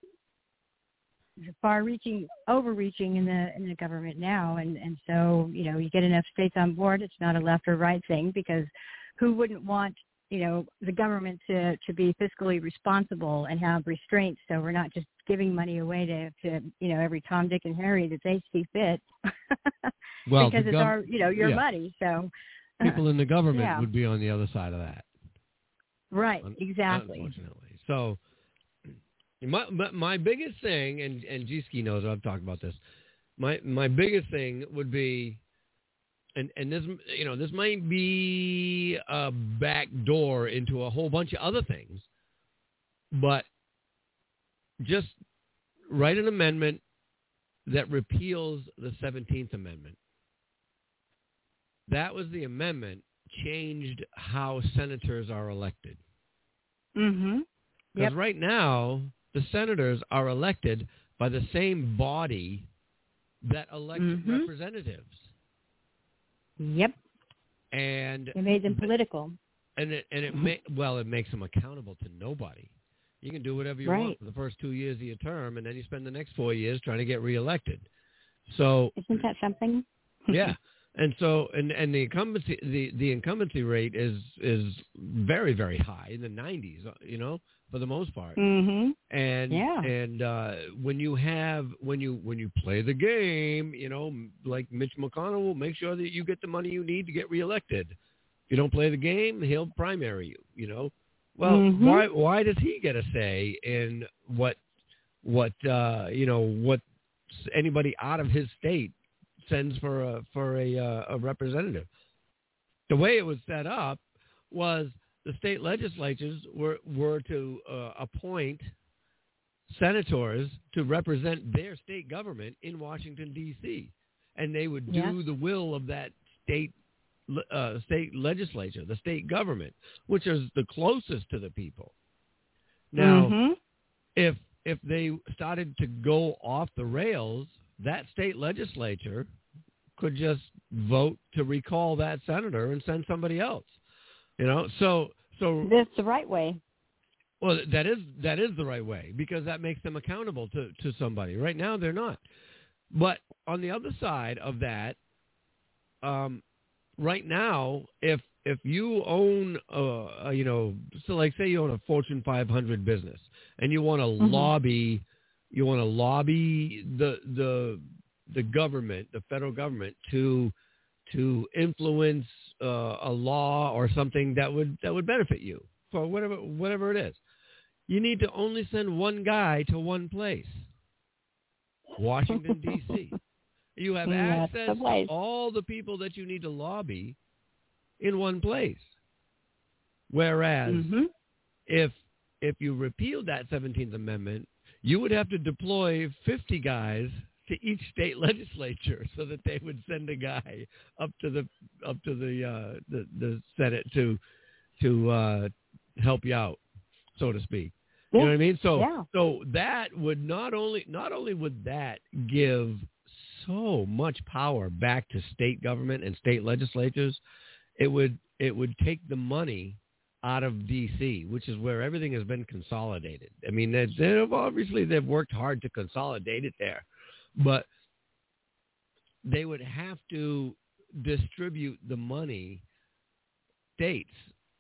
Far-reaching, overreaching in the in the government now, and and so you know you get enough states on board. It's not a left or right thing because who wouldn't want you know, the government to, to be fiscally responsible and have restraints, so we're not just giving money away to, to you know, every Tom, Dick, and Harry that they see fit. Well, because it's gov- our, you know, your yeah. money. So people in the government yeah. would be on the other side of that. Right, Un- exactly. Unfortunately. So my my, my biggest thing, and, and G-Ski knows I've talked about this, my my biggest thing would be, and, and this, you know, this might be a back door into a whole bunch of other things, but just write an amendment that repeals the seventeenth Amendment. That was the amendment, changed how senators are elected. Mm-hmm. Because Yep. right now, the senators are elected by the same body that elects Mm-hmm. representatives. Yep. And They made them political. and it and it ma- well, it makes them accountable to nobody. You can do whatever you Right. want for the first two years of your term, and then you spend the next four years trying to get reelected. So Isn't that something? yeah, and so and, and the incumbency the, the incumbency rate is is very very high in the nineties. You know, for the most part. Mm-hmm. And Yeah. and uh, when you have when you when you play the game, you know, like Mitch McConnell will make sure that you get the money you need to get reelected. If you don't play the game, he'll primary you. You know, well, Mhm. why why does he get a say in what what uh, you know what anybody out of his state sends for a for a uh, a representative? The way it was set up was the state legislatures were were to uh, appoint senators to represent their state government in Washington, D C, and they would do Yeah. the will of that state uh, state legislature, the state government, which is the closest to the people. Now, Mhm. if if they started to go off the rails, that state legislature could just vote to recall that senator and send somebody else. You know, so so That's the right way. well, that is that is the right way because that makes them accountable to, to somebody. Right now, they're not. But on the other side of that, um, right now, if if you own, a, a, you know, so like say you own a Fortune five hundred business and you want to Mhm. lobby, you want to lobby the the the government, the federal government, to to influence uh, a law or something that would that would benefit you for whatever whatever it is. You need to only send one guy to one place, Washington, D C You have That's access the to place. all the people that you need to lobby in one place. Whereas Mhm. if if you repealed that seventeenth Amendment, you would have to deploy fifty guys to each state legislature so that they would send a guy up to the up to the uh, the, the Senate to to uh, help you out, so to speak. You know what I mean? So Yeah. so that would not only not only would that give so much power back to state government and state legislatures, it would it would take the money out of D C, which is where everything has been consolidated. I mean, they've, they've obviously they've worked hard to consolidate it there, but they would have to distribute the money states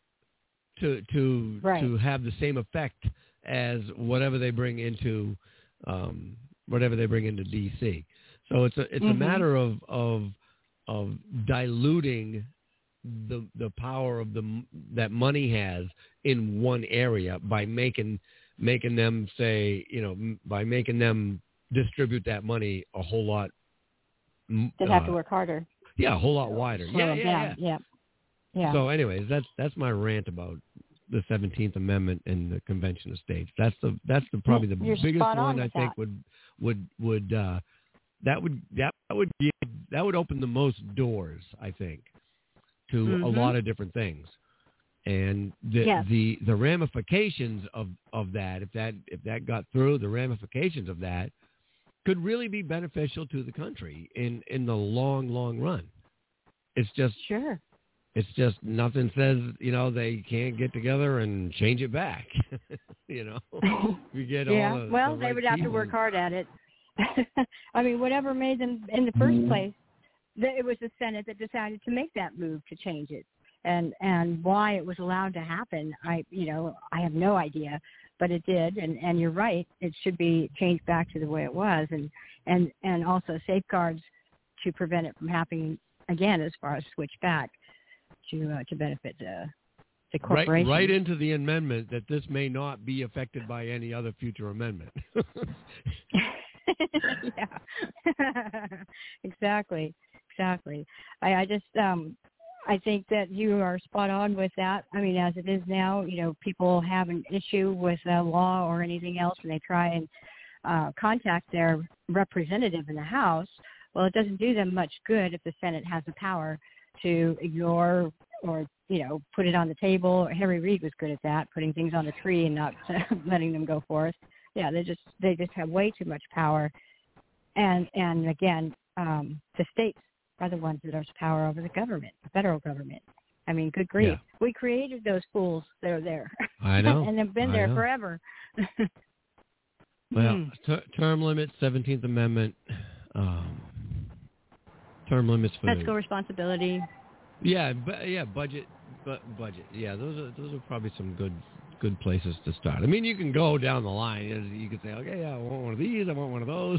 to to Right. to have the same effect as whatever they bring into um, whatever they bring into D C. So it's a it's Mhm. a matter of of of diluting the the power of the that money has in one area by making making them say, you know, by making them distribute that money a whole lot. They'd have to uh, work harder. Yeah, a whole lot wider. Slow Yeah, them yeah, down. yeah. Yeah. Yeah. So, anyways, that's that's my rant about the seventeenth Amendment and the Convention of States. That's the that's the probably the You're biggest spot on one I with think that. would would would uh, that would that would be that would open the most doors, I think, to Mhm. a lot of different things. And the Yes. the the ramifications of of that, if that if that got through, the ramifications of that could really be beneficial to the country in in the long long run. It's just Sure. It's just nothing says, you know, they can't get together and change it back. You know, you get yeah. all the, well, the they right would have to people. work hard at it. I mean, whatever made them in the first place, th- it was the Senate that decided to make that move to change it. and and why it was allowed to happen, I you know I have no idea, but it did, and and you're right, it should be changed back to the way it was, and and and also safeguards to prevent it from happening again, as far as switch back to uh, to benefit the the Right, corporation. right into the amendment that this may not be affected by any other future amendment. Yeah, exactly, exactly. I, I just, um, I think that you are spot on with that. I mean, as it is now, you know, people have an issue with a law or anything else, and they try and uh, contact their representative in the House. Well, it doesn't do them much good if the Senate has the power to ignore or, you know, put it on the table. Harry Reid was good at that, putting things on the tree and not letting them go forth. Yeah, they just they just have way too much power, and and again, um, the states are the ones that have power over the government, the federal government. I mean, good grief, Yeah. we created those fools that are there. I know, and they've been I there know. forever. Well, Hmm. ter- term limits, seventeenth Amendment, um, term limits for Fiscal responsibility. yeah, bu- yeah, budget, bu- budget. Yeah, those are those are probably some good good places to start. I mean, you can go down the line. You can say, okay, yeah, I want one of these, I want one of those.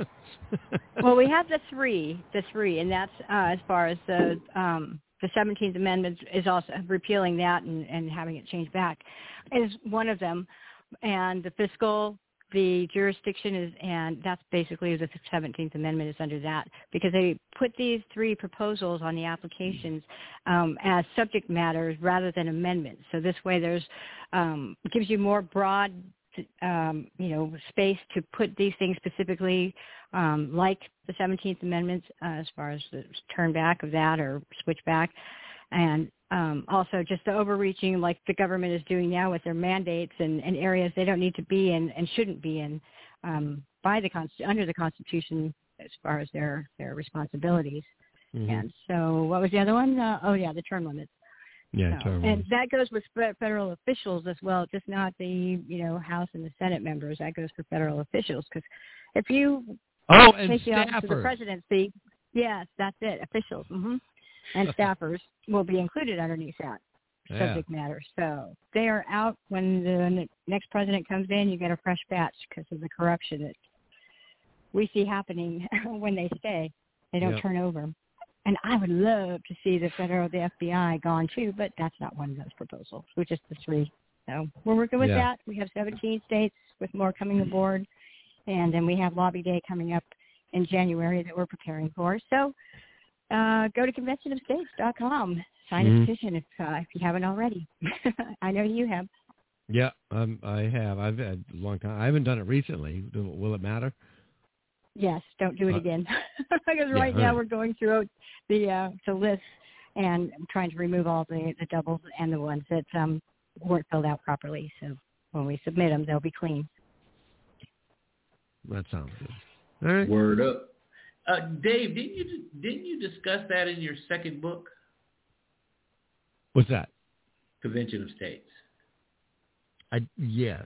Well, we have the three, the three, and that's uh, as far as the um, the seventeenth Amendment is also repealing that and, and having it changed back is one of them, and the fiscal, the jurisdiction is, and that's basically the seventeenth Amendment is under that, because they put these three proposals on the applications um, as subject matters rather than amendments. So this way, there's um, gives you more broad, um, you know, space to put these things specifically, um, like the seventeenth Amendment, uh, as far as the turn back of that or switch back, and um, also just the overreaching like the government is doing now with their mandates and, and areas they don't need to be in and shouldn't be in um, by the Const- under the Constitution as far as their, their responsibilities. Mhm. And so what was the other one? Uh, oh, yeah, the term limits. Yeah, So, term and limits. that goes with fe- federal officials as well, just not the, you know, House and the Senate members. That goes for federal officials, because if you Oh, and take the office of the staffers. presidency, yes, that's it, officials, hmm and staffers will be included underneath that Yeah. subject matter. So they are out when the n- next president comes in. You get a fresh batch because of the corruption that we see happening when they stay. They don't Yep. turn over. And I would love to see the federal, the F B I gone too, but that's not one of those proposals. We're just the three. So we're working with Yeah. that. We have seventeen states with more coming aboard, and then we have Lobby Day coming up in January that we're preparing for. So uh, go to convention of states dot com. Sign Mhm. a petition if uh, if you haven't already. I know you have. Yeah, um, I have. I've had a long time. I haven't done it recently. Do- Will it matter? Yes, don't do it Uh, again. Because yeah, right all now right. we're going through the uh, the list and I'm trying to remove all the, the doubles and the ones that um, weren't filled out properly. So when we submit them, they'll be clean. That sounds good. All right. Word up. Uh, Dave, didn't you didn't you discuss that in your second book, What's that? Convention of States? I yes.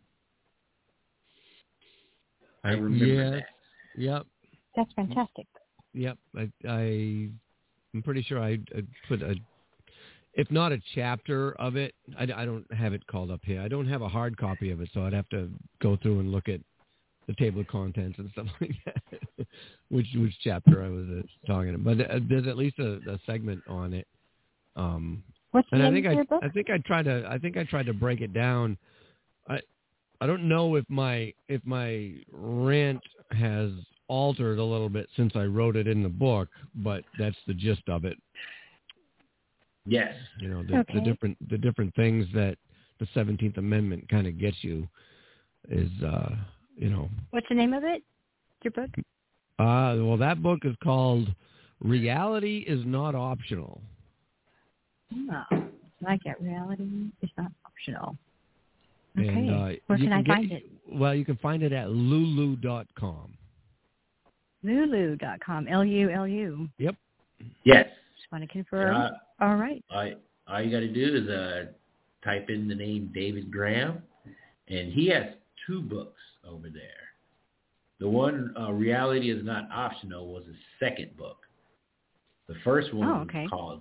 I remember yes. that. Yep. That's fantastic. Yep. I, I I'm pretty sure I, I put a, if not a chapter of it. I, I don't have it called up here. I don't have a hard copy of it, so I'd have to go through and look at the table of contents and stuff like that. which which chapter I was uh, talking about, but uh, there's at least a, a segment on it. Um, What's the and I name think of I your book? I think I tried to I think I tried to break it down. I I don't know if my if my rant has altered a little bit since I wrote it in the book, but that's the gist of it. Yes. You know, the, Okay. the different the different things that the seventeenth Amendment kind of gets you is uh, you know, What's the name of it? Your book? uh well that book is called Reality is Not Optional. Oh, I like it. Reality is not optional. Okay. And, uh, Where you can I get- find it? Well, you can find it at lulu dot com. Lulu dot com. L U L U. Yep. Yes. Just want to confirm. Uh, All right. all, all you got to do is uh, type in the name David Graham, and he has two books over there. The one, uh, Reality is Not Optional, was his second book. The first one Oh, was okay. called,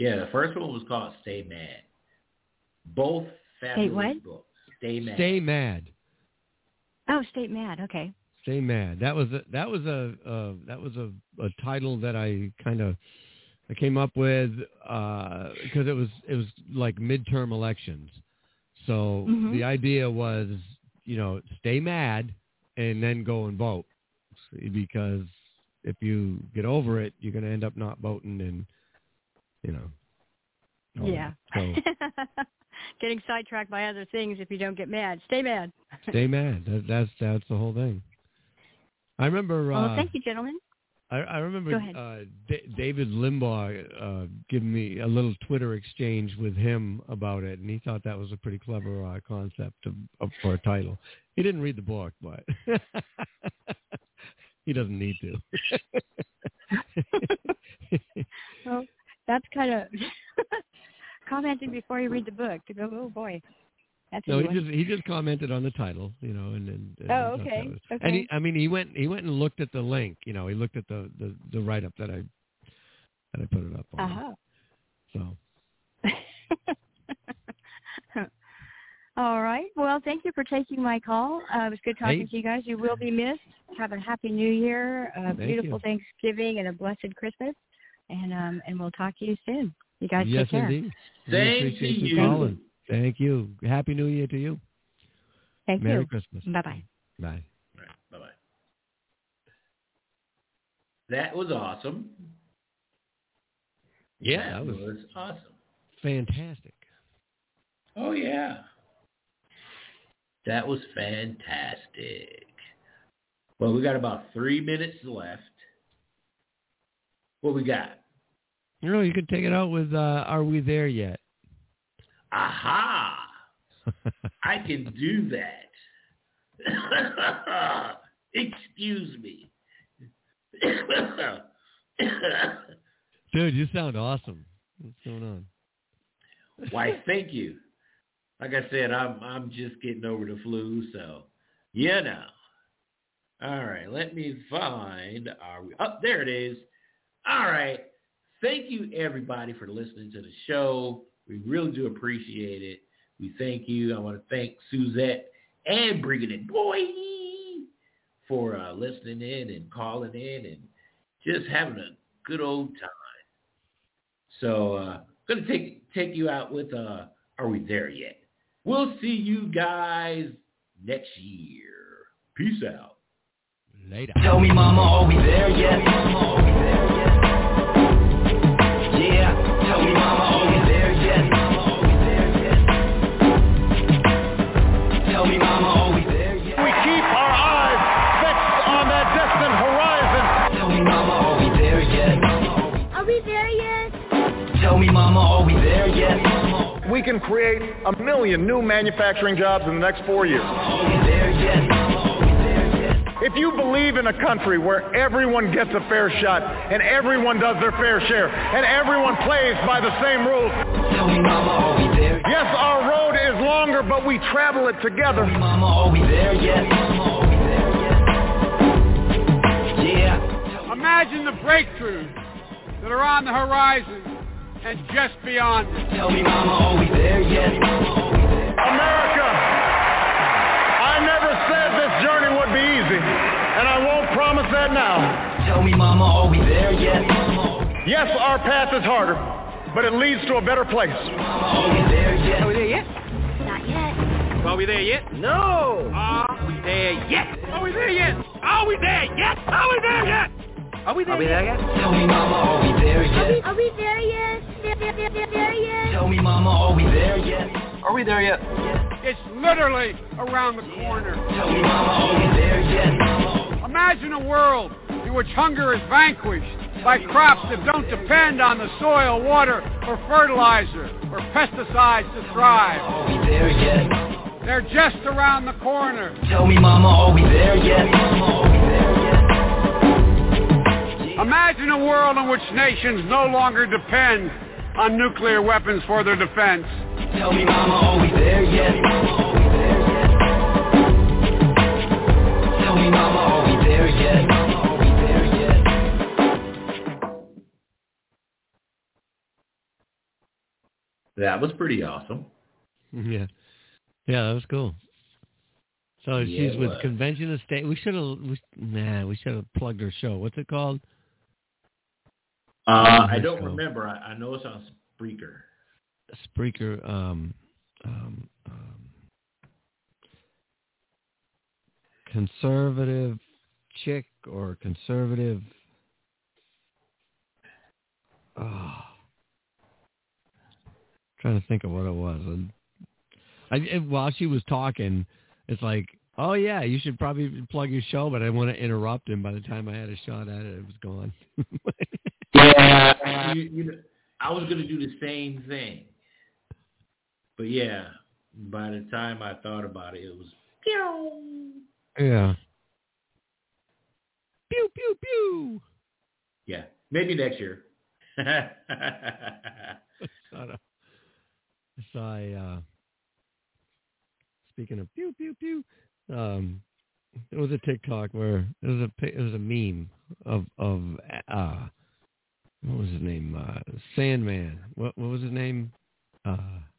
Yeah, the first one was called Stay Mad. Both fabulous what? books. Stay Mad. Stay Mad. Oh, Stay Mad. Okay. Stay Mad. That was a, that was a uh, that was a, a title that I kind of I came up with because uh, it was it was like midterm elections. So Mm-hmm. the idea was, you know, stay mad and then go and vote, because if you get over it, you're going to end up not voting, and you know. Yeah. So Getting sidetracked by other things if you don't get mad. Stay mad. stay mad. That, that's that's the whole thing. I remember. Well, Uh, thank you, gentlemen. I, I remember Go ahead. uh, D- David Limbaugh uh, giving me a little Twitter exchange with him about it, and he thought that was a pretty clever uh, concept of, of, for a title. He didn't read the book, but he doesn't need to. Well, that's kind of commenting before you read the book to go, oh boy, that's a No, new he one. just he just commented on the title, you know, and, and, and Oh, I thought okay, that was- okay. And he, I mean, he went he went and looked at the link, you know, he looked at the, the, the write up that I that I put it up on. Uh-huh. So All right. Well, thank you for taking my call. Uh, it was good talking Hey. to you guys. You will be missed. Have a happy New Year, a Thank beautiful you. Thanksgiving, and a blessed Christmas. And um, and we'll talk to you soon. You guys yes, take care. indeed. We Thank appreciate you. you calling. Thank you. Happy New Year to you. Thank Merry you. Christmas. Bye-bye. Bye. All right, bye-bye. That was awesome. Yeah, that, that was, was awesome. fantastic. Oh, yeah. That was fantastic. Well, we got about three minutes left. What we got? You know, you could take it out with uh, Are We There Yet? Aha! I can do that. Excuse me. Dude, you sound awesome. What's going on? Why, thank you. Like I said, I'm I'm just getting over the flu, so you know. All right, let me find our. Oh, there it is. All right. Thank you, everybody, for listening to the show. We really do appreciate it. We thank you. I want to thank Suzette and Bringing It Boy for uh, listening in and calling in and just having a good old time. So I'm uh, going to take take you out with uh, Are We There Yet? We'll see you guys next year. Peace out. Later. Tell me, mama, are we there yet? Yeah, tell me, mama, are we there yet? Tell me, mama, are we there yet? We keep our eyes fixed on that distant horizon. Tell me, mama, are we there yet? Are we there yet? Tell me, mama, are we there yet? We can create a million new manufacturing jobs in the next four years. Are we there yet? If you believe in a country where everyone gets a fair shot and everyone does their fair share and everyone plays by the same rules. Tell me, mama, are we there? Yes, our road is longer, but we travel it together. Tell me, mama, are we there yet? Yeah. Imagine the breakthroughs that are on the horizon and just beyond it. Tell me, mama, are we there yet? America, I never said this journey would be easy, and I won't promise that now. Tell me, mama, are we there yet? Yes, our path is harder, but it leads to a better place. Are we there yet? Are we there yet? Not yet. Are we there yet? No. Are we there yet? Are we there yet? Are we there yet? Are we there yet? Are we there, Are we yet? there yet? Tell me, mama, are we there Are we, yet? are we there yet? There, there, there, there, there yet? Tell me, mama, are we there yet? Are we there yet? It's literally around the corner. Tell me, mama, are we there yet? Imagine a world in which hunger is vanquished by crops that don't depend on the soil, water, or fertilizer, or pesticides to thrive. Are we there yet? They're just around the corner. Tell me, mama, are we there yet? Imagine a world in which nations no longer depend on nuclear weapons for their defense. Tell me, mama, are we there yet? Tell me, mama, are we there yet? Are we there yet? That was pretty awesome. Yeah. Yeah, that was cool. So Yeah, she's it with was. Convention of State. We should have, we, nah, we should have plugged her show. What's it called? Uh, I Her don't show. remember. I, I know it's on Spreaker. Spreaker, um, um, um, conservative chick or conservative. Oh, trying to think of what it was. And I, it, while she was talking, it's like, oh yeah, you should probably plug your show, but I want to interrupt, and by the time I had a shot at it, it was gone. Yeah, you, you know, I was gonna do the same thing, but yeah, by the time I thought about it, it was yeah. Pew pew pew. Yeah, maybe next year. So I, uh, speaking of pew pew pew, um, there was a TikTok where it was a it was a meme of of uh, what was his name? Uh, Sandman. What what was his name? Uh,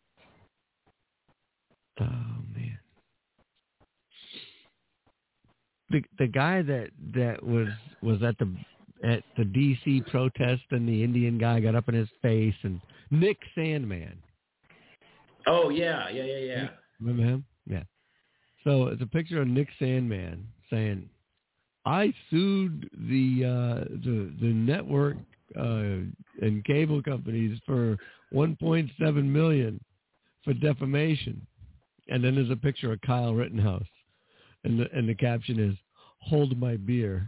oh man, the the guy that that was was at the at the D C protest, and the Indian guy got up in his face, and Nick Sandman. Oh yeah, yeah, yeah, yeah. Remember him? Yeah. So it's a picture of Nick Sandman saying, "I sued the uh, the the network uh, and cable companies for one point seven million for defamation," and then there's a picture of Kyle Rittenhouse, and the and the caption is, "Hold my beer,"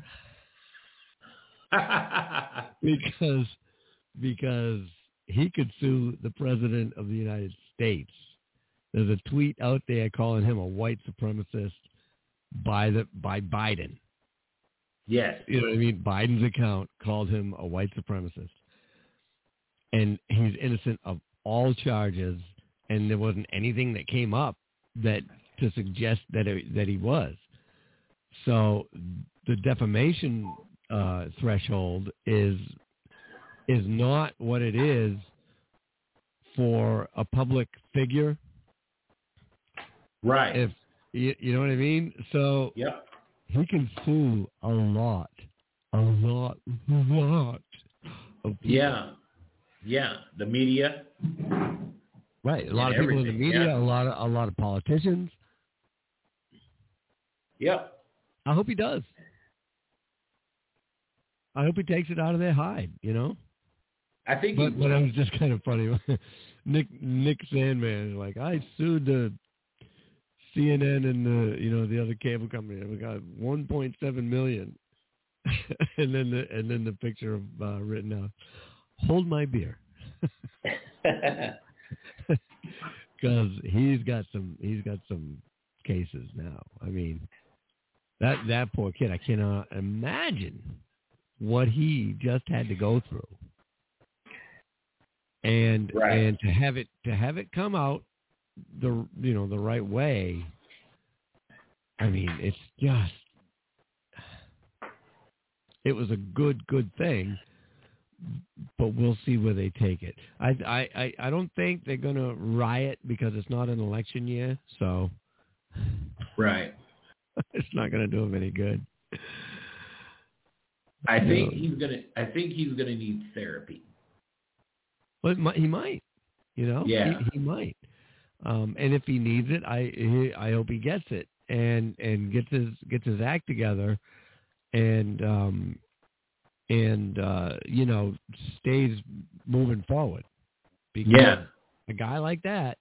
because because he could sue the president of the United States. There's a tweet out there calling him a white supremacist by the by Biden. Yes. You know what I mean? Biden's account called him a white supremacist. And he's innocent of all charges, and there wasn't anything that came up that to suggest that it, that he was. So the defamation uh, threshold is is not what it is for a public figure. Right. If you, you know what I mean? So yep. He can fool a lot, a lot, a lot of people. Yeah. Yeah. The media. Right. A lot of people in the media, yeah. a lot of a lot of politicians. Yep. I hope he does. I hope he takes it out of their hide, you know? I think But he but will. it was just kind of funny. Nick Nick Sandman is like, I sued the C N N and the you know the other cable company, and we got one point seven million. and then the and then the picture of uh, written out, hold my beer, because he's got some he's got some cases now. I mean, that that poor kid, I cannot imagine what he just had to go through, and right. and to have it to have it come out the you know the right way. I mean, it's just it was a good good thing, but we'll see where they take it. I I I, I don't think they're going to riot because it's not an election year, so right. It's not going to do them any good. I think No. he's gonna. I think he's gonna need therapy. But he might, you know, Yeah. he, he might. Um, and if he needs it, I he, I hope he gets it and and gets his gets his act together, and um, and uh, you know stays moving forward. Because Yeah. a guy like that,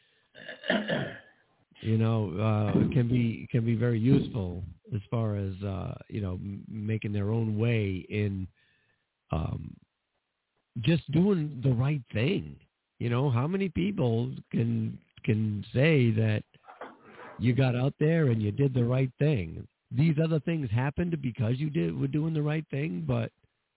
you know, uh, can be can be very useful as far as uh, you know m- making their own way in um, just doing the right thing. You know, how many people can can say that you got out there and you did the right thing? These other things happened because you did were doing the right thing, but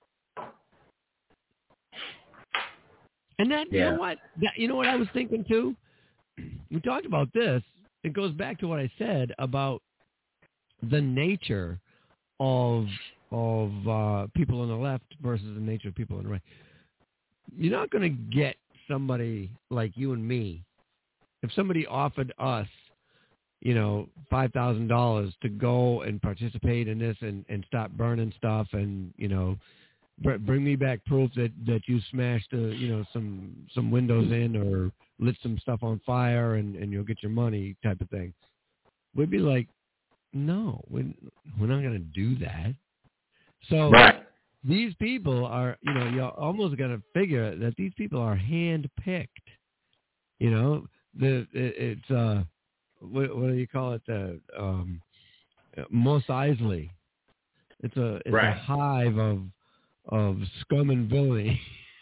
and that you Yeah. know what that, you know what I was thinking too. We talked about this. It goes back to what I said about the nature of of uh, people on the left versus the nature of people on the right. You're not going to get somebody like you and me, if somebody offered us, you know, five thousand dollars to go and participate in this and, and stop burning stuff and, you know, br- bring me back proof that, that you smashed, uh, you know, some some windows in or lit some stuff on fire and, and you'll get your money type of thing, we'd be like, no, we're, we're not going to do that. So right. These people are, you know, you're almost going to figure that these people are hand-picked. You know, the it, it's, uh, what, what do you call it? The um, Mos Eisley. It's a it's right. a hive of of scum and villainy.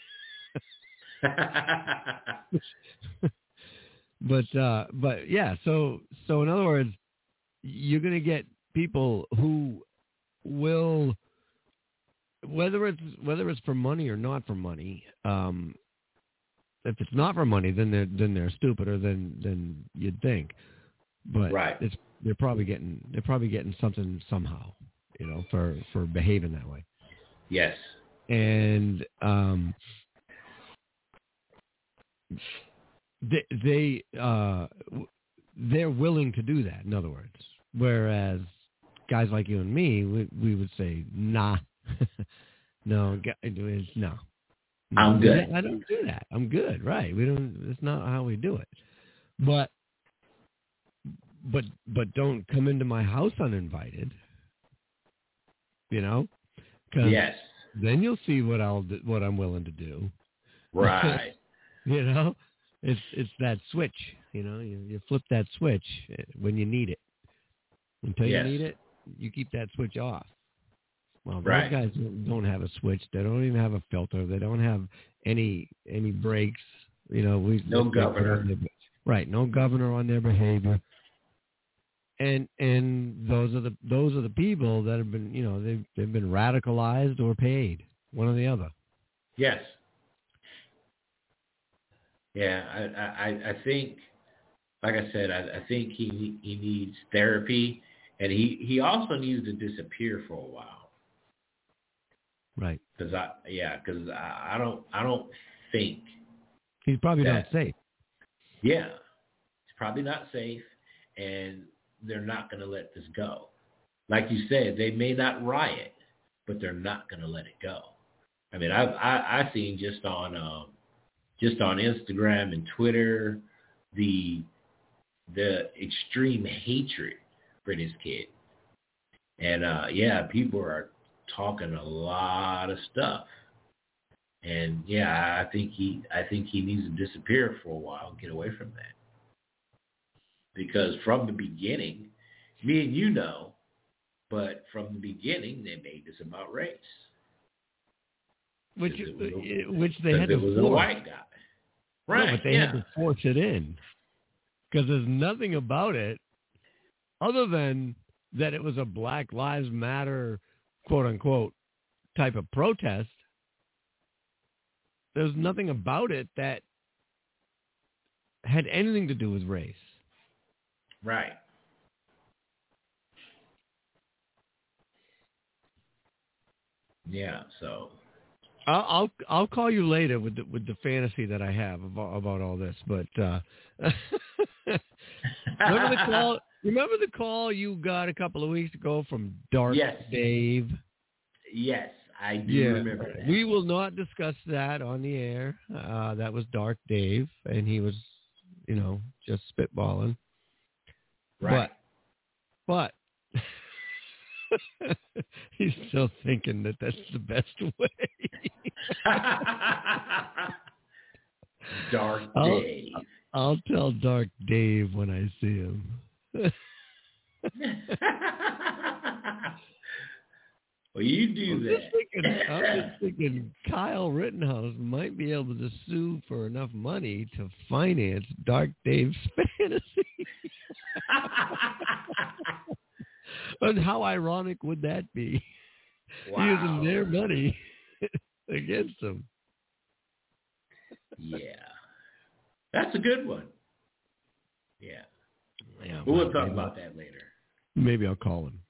but uh, but yeah, so so in other words, you're going to get people who will, whether it's whether it's for money or not for money. Um, if it's not for money, then they're then they're stupider than than you'd think. But right. it's they're probably getting they're probably getting something somehow, you know, for, for behaving that way. Yes. And um, they they uh, they're willing to do that. In other words, whereas guys like you and me, we, we would say, nah, no, no, no. I'm good. I don't do that. I'm good. Right. We don't. That's not how we do it. But. But but don't come into my house uninvited, you know? 'Cause yes. Then you'll see what I'll do, what I'm willing to do. Right. You know, it's it's that switch. You know, you, you flip that switch when you need it. Until yes. you need it, you keep that switch off. Well, right. those guys don't have a switch. They don't even have a filter. They don't have any any brakes. You know, we no governor. Their, right. No governor on their behavior. And and those are the those are the people that have been, you know, they've they've been radicalized or paid, one or the other. Yes. Yeah, I I, I think, like I said, I, I think he he needs therapy, and he, he also needs to disappear for a while. Right. Because I yeah, because I, I don't I don't think he's probably that, not safe. Yeah, he's probably not safe, and they're not going to let this go. Like you said, they may not riot, but they're not going to let it go. I mean, I've I, I've seen just on um, just on Instagram and Twitter the the extreme hatred for this kid, and uh, yeah, people are talking a lot of stuff, and yeah, I think he I think he needs to disappear for a while, get away from that. Because from the beginning, me and you know, but from the beginning, they made this about race. Which a, which they had to it was force. a white guy. Right, no, but they yeah. had to force it in. Because there's nothing about it other than that it was a Black Lives Matter, quote unquote, type of protest. There's nothing about it that had anything to do with race. Right. Yeah. So I'll I'll, I'll call you later with the, with the fantasy that I have about, about all this. But uh, remember the call? Remember the call you got a couple of weeks ago from Dark yes. Dave? Yes, I do yeah. remember that. We will not discuss that on the air. Uh, that was Dark Dave, and he was, you know, just spitballing. Right. But, but he's still thinking that that's the best way. Dark I'll, Dave. I'll tell Dark Dave when I see him. Well, you do I'm that. Just thinking, I'm just thinking Kyle Rittenhouse might be able to sue for enough money to finance Dark Dave's fantasy. And how ironic would that be? Wow. Using their money against them. Yeah. That's a good one. Yeah. Yeah, but we'll talk maybe, about that later. Maybe I'll call him.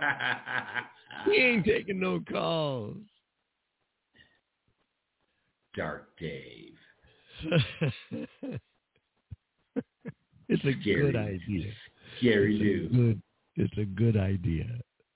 He ain't taking no calls. Dark Dave. It's a Scary. good idea. Scary it's dude. A good, it's a good idea.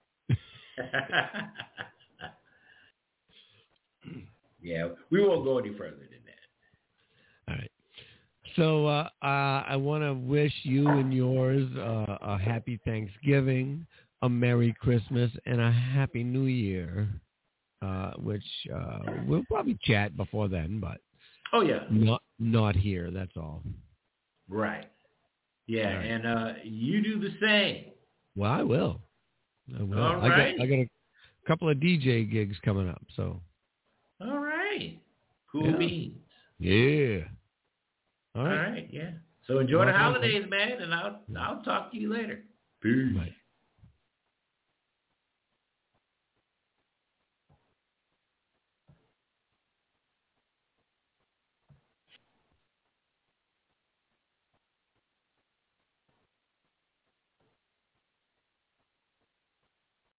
Yeah, we won't go any further than that. All right. So uh, uh, I want to wish you and yours uh, a happy Thanksgiving, a Merry Christmas, and a Happy New Year, uh, which uh, we'll probably chat before then, but oh yeah, not not here. That's all. Right. Yeah, right. and uh, you do the same. Well, I will. I will. All I right. got I got a couple of D J gigs coming up, so. All right. Cool Yeah. beans. Yeah. All All right. right. Yeah. So enjoy All the right. holidays, man, and I'll I'll talk to you later. Peace. Right.